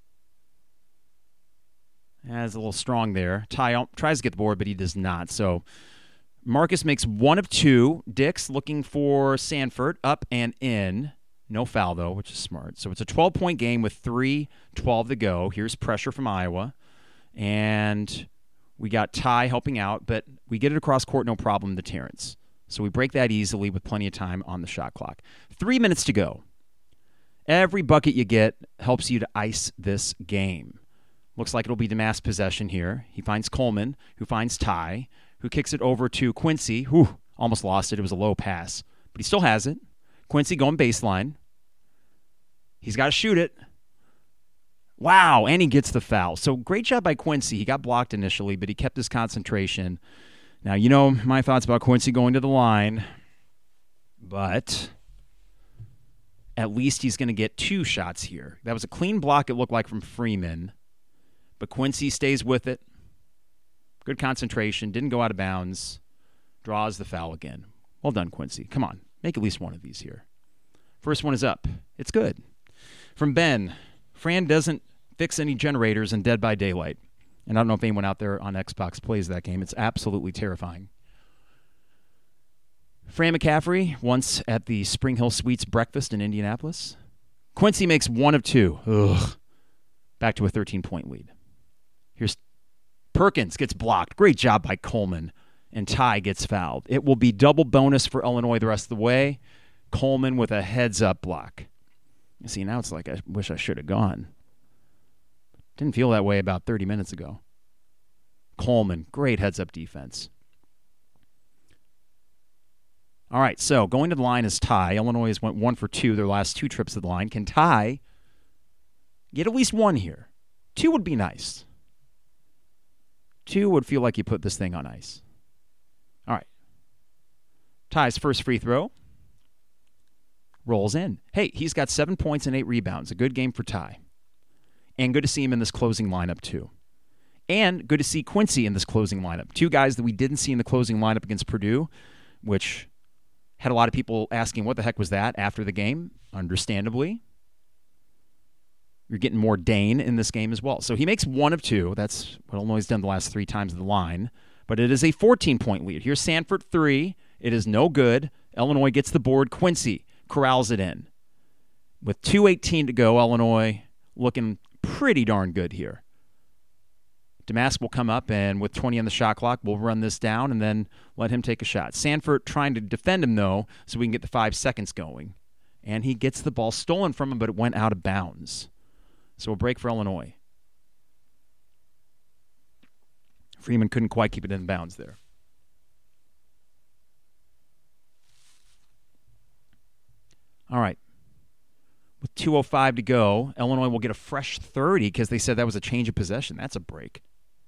Speaker 1: That's a little strong there. Ty tries to get the board, but he does not. So Marcus makes one of two. Dix looking for Sanford, up and in. No foul, though, which is smart. So it's a twelve-point game with three twelve to go. Here's pressure from Iowa. And we got Ty helping out, but we get it across court, no problem to Terrence. So we break that easily with plenty of time on the shot clock. Three minutes to go. Every bucket you get helps you to ice this game. Looks like it'll be Damask possession here. He finds Coleman, who finds Ty, who kicks it over to Quincy, who almost lost it. It was a low pass, but he still has it. Quincy going baseline. He's got to shoot it. Wow, and he gets the foul. So great job by Quincy. He got blocked initially, but he kept his concentration. Now, you know my thoughts about Quincy going to the line, but at least he's going to get two shots here. That was a clean block, it looked like, from Freeman, but Quincy stays with it. Good concentration, didn't go out of bounds, draws the foul again. Well done, Quincy. Come on, make at least one of these here. First one is up. It's good. From Ben, Fran doesn't fix any generators in Dead by Daylight. And I don't know if anyone out there on Xbox plays that game. It's absolutely terrifying. Fran McCaffrey, once at the Spring Hill Suites breakfast in Indianapolis. Quincy makes one of two. Ugh. Back to a thirteen-point lead. Here's Perkins gets blocked. Great job by Coleman. And Ty gets fouled. It will be double bonus for Illinois the rest of the way. Coleman with a heads-up block. You see, now it's like I wish I should have gone. Didn't feel that way about thirty minutes ago. Coleman, great heads-up defense. All right, so going to the line is Ty. Illinois has went one for two their last two trips to the line. Can Ty get at least one here? Two would be nice. Two would feel like you put this thing on ice. All right. Ty's first free throw rolls in. Hey, he's got seven points and eight rebounds. A good game for Ty. And good to see him in this closing lineup, too. And good to see Quincy in this closing lineup. Two guys that we didn't see in the closing lineup against Purdue, which had a lot of people asking what the heck was that after the game, understandably. You're getting more Dane in this game as well. So he makes one of two. That's what Illinois has done the last three times at the line. But it is a fourteen-point lead. Here's Sanford three. It is no good. Illinois gets the board. Quincy corrals it in. With two eighteen to go, Illinois looking pretty darn good here. Damask will come up, and with twenty on the shot clock, we'll run this down and then let him take a shot. Sanford trying to defend him, though, so we can get the five seconds going. And he gets the ball stolen from him, but it went out of bounds. So a break for Illinois. Freeman couldn't quite keep it in bounds there. All right. With two oh five to go, Illinois will get a fresh thirty because they said that was a change of possession. That's a break.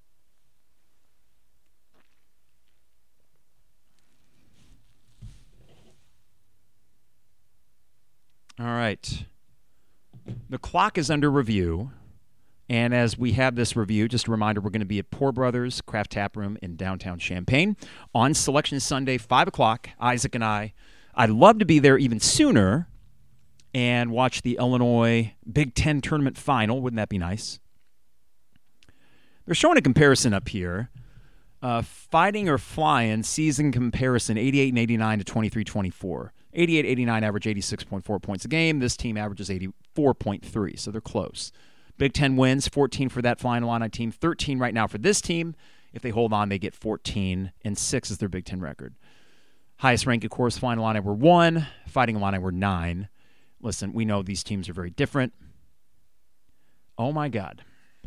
Speaker 1: All right. The clock is under review. And as we have this review, just a reminder, we're going to be at Poor Brothers Craft Tap Room in downtown Champaign on Selection Sunday, five o'clock, Isaac and I. I'd love to be there even sooner and watch the Illinois Big Ten Tournament Final. Wouldn't that be nice? They're showing a comparison up here. Uh, fighting or flying season comparison, eighty-eight and eighty-nine to twenty-three twenty-four. eighty-eight eighty-nine average eighty-six point four points a game. This team averages eighty-four point three, so they're close. Big Ten wins, fourteen for that Flying Illini team, thirteen right now for this team. If they hold on, they get fourteen, and six is their Big Ten record. Highest rank, of course, Flying Illini were one, Fighting Illini were nine. Listen, we know these teams are very different. Oh, my God.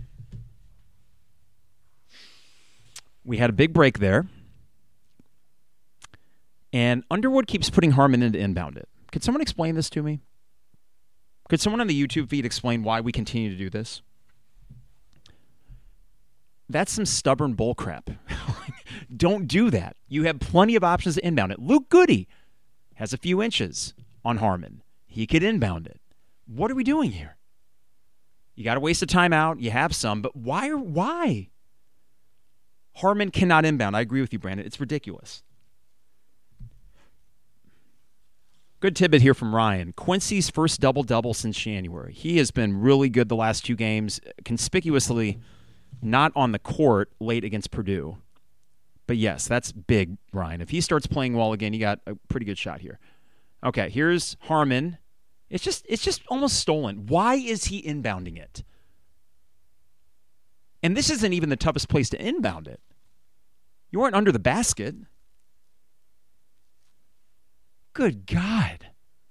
Speaker 1: We had a big break there. And Underwood keeps putting Harmon into inbound it. Could someone explain this to me? Could someone on the YouTube feed explain why we continue to do this? That's some stubborn bullcrap. Don't do that. You have plenty of options to inbound it. Luke Goody has a few inches on Harmon. He could inbound it. What are we doing here? You got to waste a timeout. You have some, but why? Why? Harmon cannot inbound. I agree with you, Brandon. It's ridiculous. Good tidbit here from Ryan. Quincy's first double-double since January. He has been really good the last two games, conspicuously not on the court late against Purdue. But yes, that's big, Ryan. If he starts playing well again, you got a pretty good shot here. Okay, here's Harmon. It's just it's just almost stolen. Why is he inbounding it? And this isn't even the toughest place to inbound it. You aren't under the basket. Good God.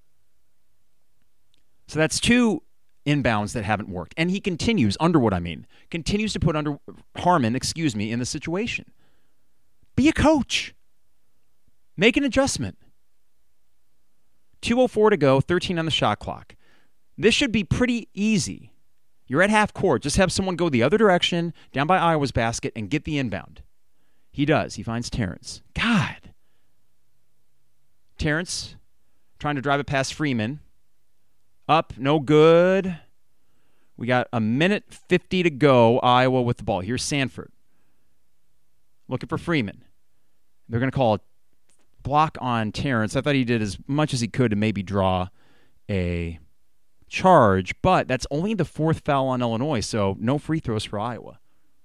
Speaker 1: So that's two inbounds that haven't worked. And he continues, Underwood I mean, continues to put under Harmon, excuse me, in the situation. Be a coach. Make an adjustment. two oh four to go, thirteen on the shot clock. This should be pretty easy. You're at half court. Just have someone go the other direction, down by Iowa's basket, and get the inbound. He does. He finds Terrence. God. Terrence trying to drive it past Freeman. Up, no good. We got a minute fifty to go, Iowa with the ball. Here's Sanford. Looking for Freeman. They're going to call a block on Terrence. I thought he did as much as he could to maybe draw a charge, but that's only the fourth foul on Illinois, so no free throws for Iowa.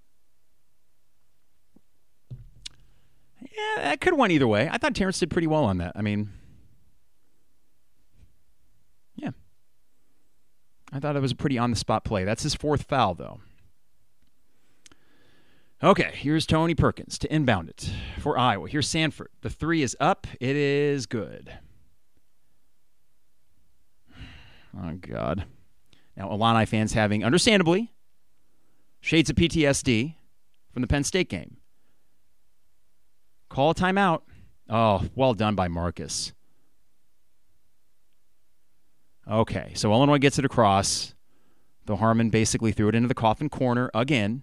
Speaker 1: Yeah, that could have went either way. I thought Terrence did pretty well on that. I mean, yeah. I thought it was a pretty on-the-spot play. That's his fourth foul, though. Okay, here's Tony Perkins to inbound it for Iowa. Here's Sanford. The three is up. It is good. Oh, God. Now, Illini fans having, understandably, shades of P T S D from the Penn State game. Call a timeout. Oh, well done by Marcus. Okay, so Illinois gets it across. Though Harmon basically threw it into the coffin corner again.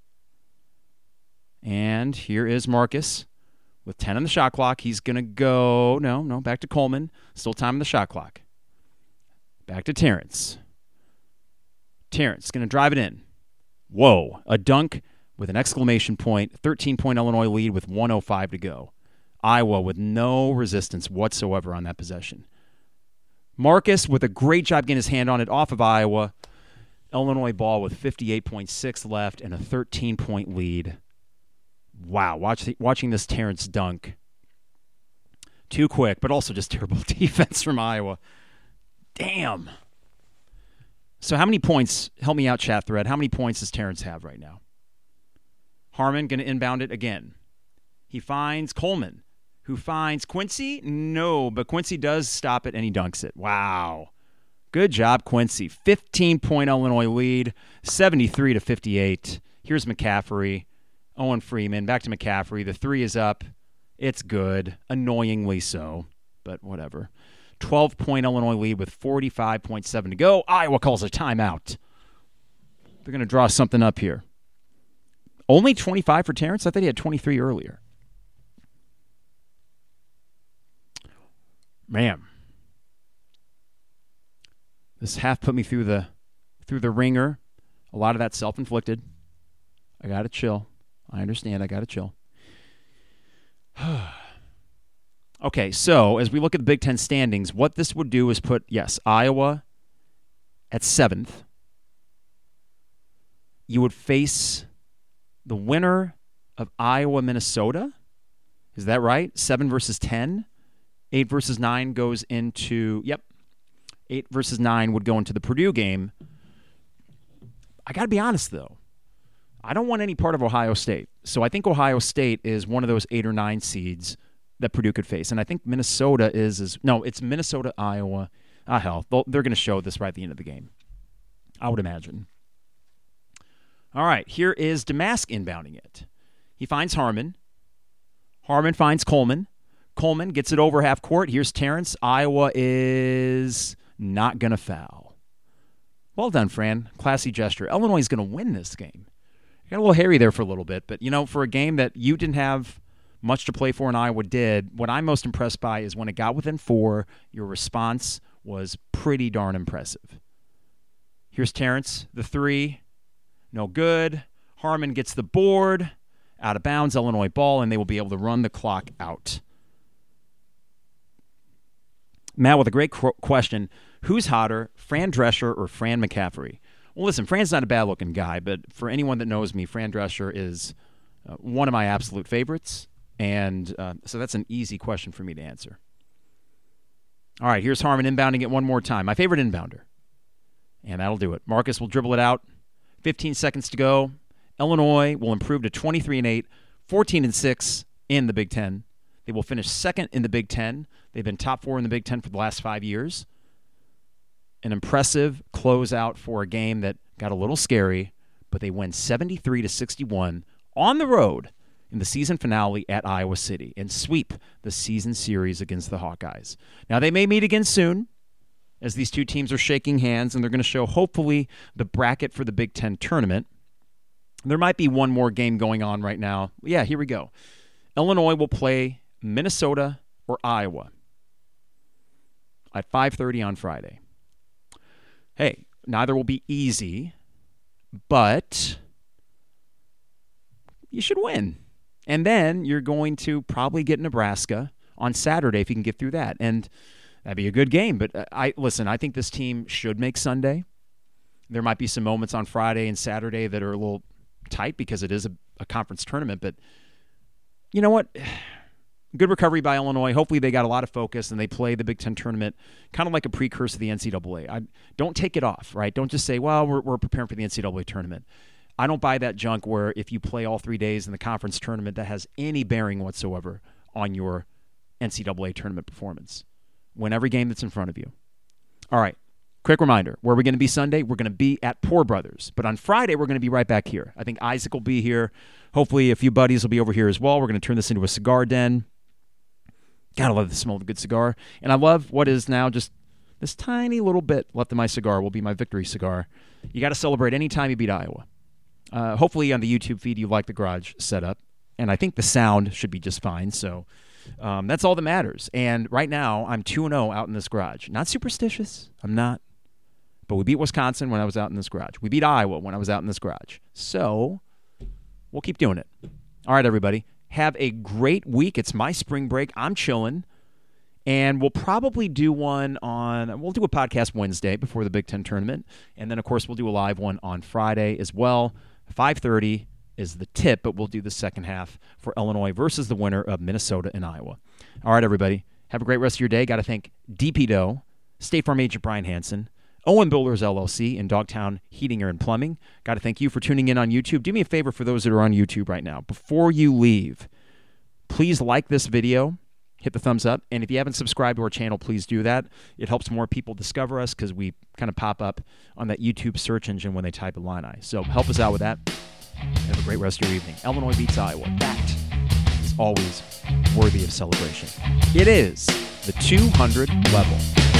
Speaker 1: And here is Marcus with ten on the shot clock. He's going to go, no, no, back to Coleman. Still time on the shot clock. Back to Terrence. Terrence going to drive it in. Whoa, a dunk with an exclamation point. thirteen-point Illinois lead with one oh five to go. Iowa with no resistance whatsoever on that possession. Marcus with a great job getting his hand on it off of Iowa. Illinois ball with fifty-eight point six left and a thirteen-point lead. Wow, watch the, watching this Terrence dunk. Too quick, but also just terrible defense from Iowa. Damn. So how many points, help me out, chat thread, how many points does Terrence have right now? Harmon going to inbound it again. He finds Coleman, who finds Quincy. No, but Quincy does stop it, and he dunks it. Wow. Good job, Quincy. fifteen-point Illinois lead, seventy-three to fifty-eight. Here's McCaffrey. Owen Freeman, back to McCaffrey. The three is up. It's good. Annoyingly so, but whatever. twelve-point Illinois lead with forty-five point seven to go. Iowa calls a timeout. They're going to draw something up here. Only twenty-five for Terrence? I thought he had twenty-three earlier. Man. This half put me through the through the ringer. A lot of that self-inflicted. I got to chill. I understand. I got to chill. Okay, so as we look at the Big Ten standings, what this would do is put, yes, Iowa at seventh. You would face the winner of Iowa-Minnesota. Is that right? Seven versus ten. Eight versus nine goes into, yep, eight versus nine would go into the Purdue game. I got to be honest, though. I don't want any part of Ohio State. So I think Ohio State is one of those eight or nine seeds that Purdue could face. And I think Minnesota is, is no, it's Minnesota, Iowa. Ah, hell, they're going to show this right at the end of the game, I would imagine. All right, here is Damask inbounding it. He finds Harmon. Harmon finds Coleman. Coleman gets it over half court. Here's Terrence. Iowa is not going to foul. Well done, Fran. Classy gesture. Illinois is going to win this game. Got a little hairy there for a little bit, but, you know, for a game that you didn't have much to play for and Iowa did, what I'm most impressed by is when it got within four, your response was pretty darn impressive. Here's Terrence, the three. No good. Harmon gets the board. Out of bounds, Illinois ball, and they will be able to run the clock out. Matt with a great qu- question. Who's hotter, Fran Drescher or Fran McCaffery? Well, listen, Fran's not a bad-looking guy, but for anyone that knows me, Fran Drescher is uh, one of my absolute favorites, and uh, so that's an easy question for me to answer. All right, here's Harmon inbounding it one more time. My favorite inbounder, and that'll do it. Marcus will dribble it out. fifteen seconds to go. Illinois will improve to twenty-three and eight, fourteen and six in the Big Ten. They will finish second in the Big Ten. They've been top four in the Big Ten for the last five years. An impressive closeout for a game that got a little scary, but they win seventy-three to sixty-one on the road in the season finale at Iowa City and sweep the season series against the Hawkeyes. Now, they may meet again soon as these two teams are shaking hands, and they're going to show, hopefully, the bracket for the Big Ten tournament. There might be one more game going on right now. Yeah, here we go. Illinois will play Minnesota or Iowa at five thirty on Friday. Hey, neither will be easy, but you should win. And then you're going to probably get Nebraska on Saturday if you can get through that. And that'd be a good game. But I listen, I think this team should make Sunday. There might be some moments on Friday and Saturday that are a little tight because it is a, a conference tournament. But you know what? Good recovery by Illinois. Hopefully they got a lot of focus and they play the Big Ten tournament kind of like a precursor to the N C double A. I, don't take it off, right? Don't just say, well, we're, we're preparing for the N C double A tournament. I don't buy that junk where if you play all three days in the conference tournament, that has any bearing whatsoever on your N C double A tournament performance. Win every game that's in front of you. All right. Quick reminder, where are we going to be Sunday? We're going to be at Poor Brothers. But on Friday, we're going to be right back here. I think Isaac will be here. Hopefully a few buddies will be over here as well. We're going to turn this into a cigar den. God, I love the smell of a good cigar. And I love what is now just this tiny little bit left of my cigar will be my victory cigar. You got to celebrate any time you beat Iowa. Uh, hopefully on the YouTube feed you like the garage setup. And I think the sound should be just fine. So um, that's all that matters. And right now, I'm two and oh out in this garage. Not superstitious. I'm not. But we beat Wisconsin when I was out in this garage. We beat Iowa when I was out in this garage. So we'll keep doing it. All right, everybody. Have a great week. It's my spring break. I'm chilling. And we'll probably do one on, we'll do a podcast Wednesday before the Big Ten tournament. And then, of course, we'll do a live one on Friday as well. five thirty is the tip, but we'll do the second half for Illinois versus the winner of Minnesota and Iowa. All right, everybody. Have a great rest of your day. Got to thank D P D O, State Farm agent Brian Hansen, Owen Builders L L C, and Dogtown Heating, Air, and Plumbing. Got to thank you for tuning in on YouTube. Do me a favor for those that are on YouTube right now. Before you leave, please like this video. Hit the thumbs up. And if you haven't subscribed to our channel, please do that. It helps more people discover us because we kind of pop up on that YouTube search engine when they type Illini. So help us out with that. Have a great rest of your evening. Illinois beats Iowa. That is always worthy of celebration. It is the two hundred level.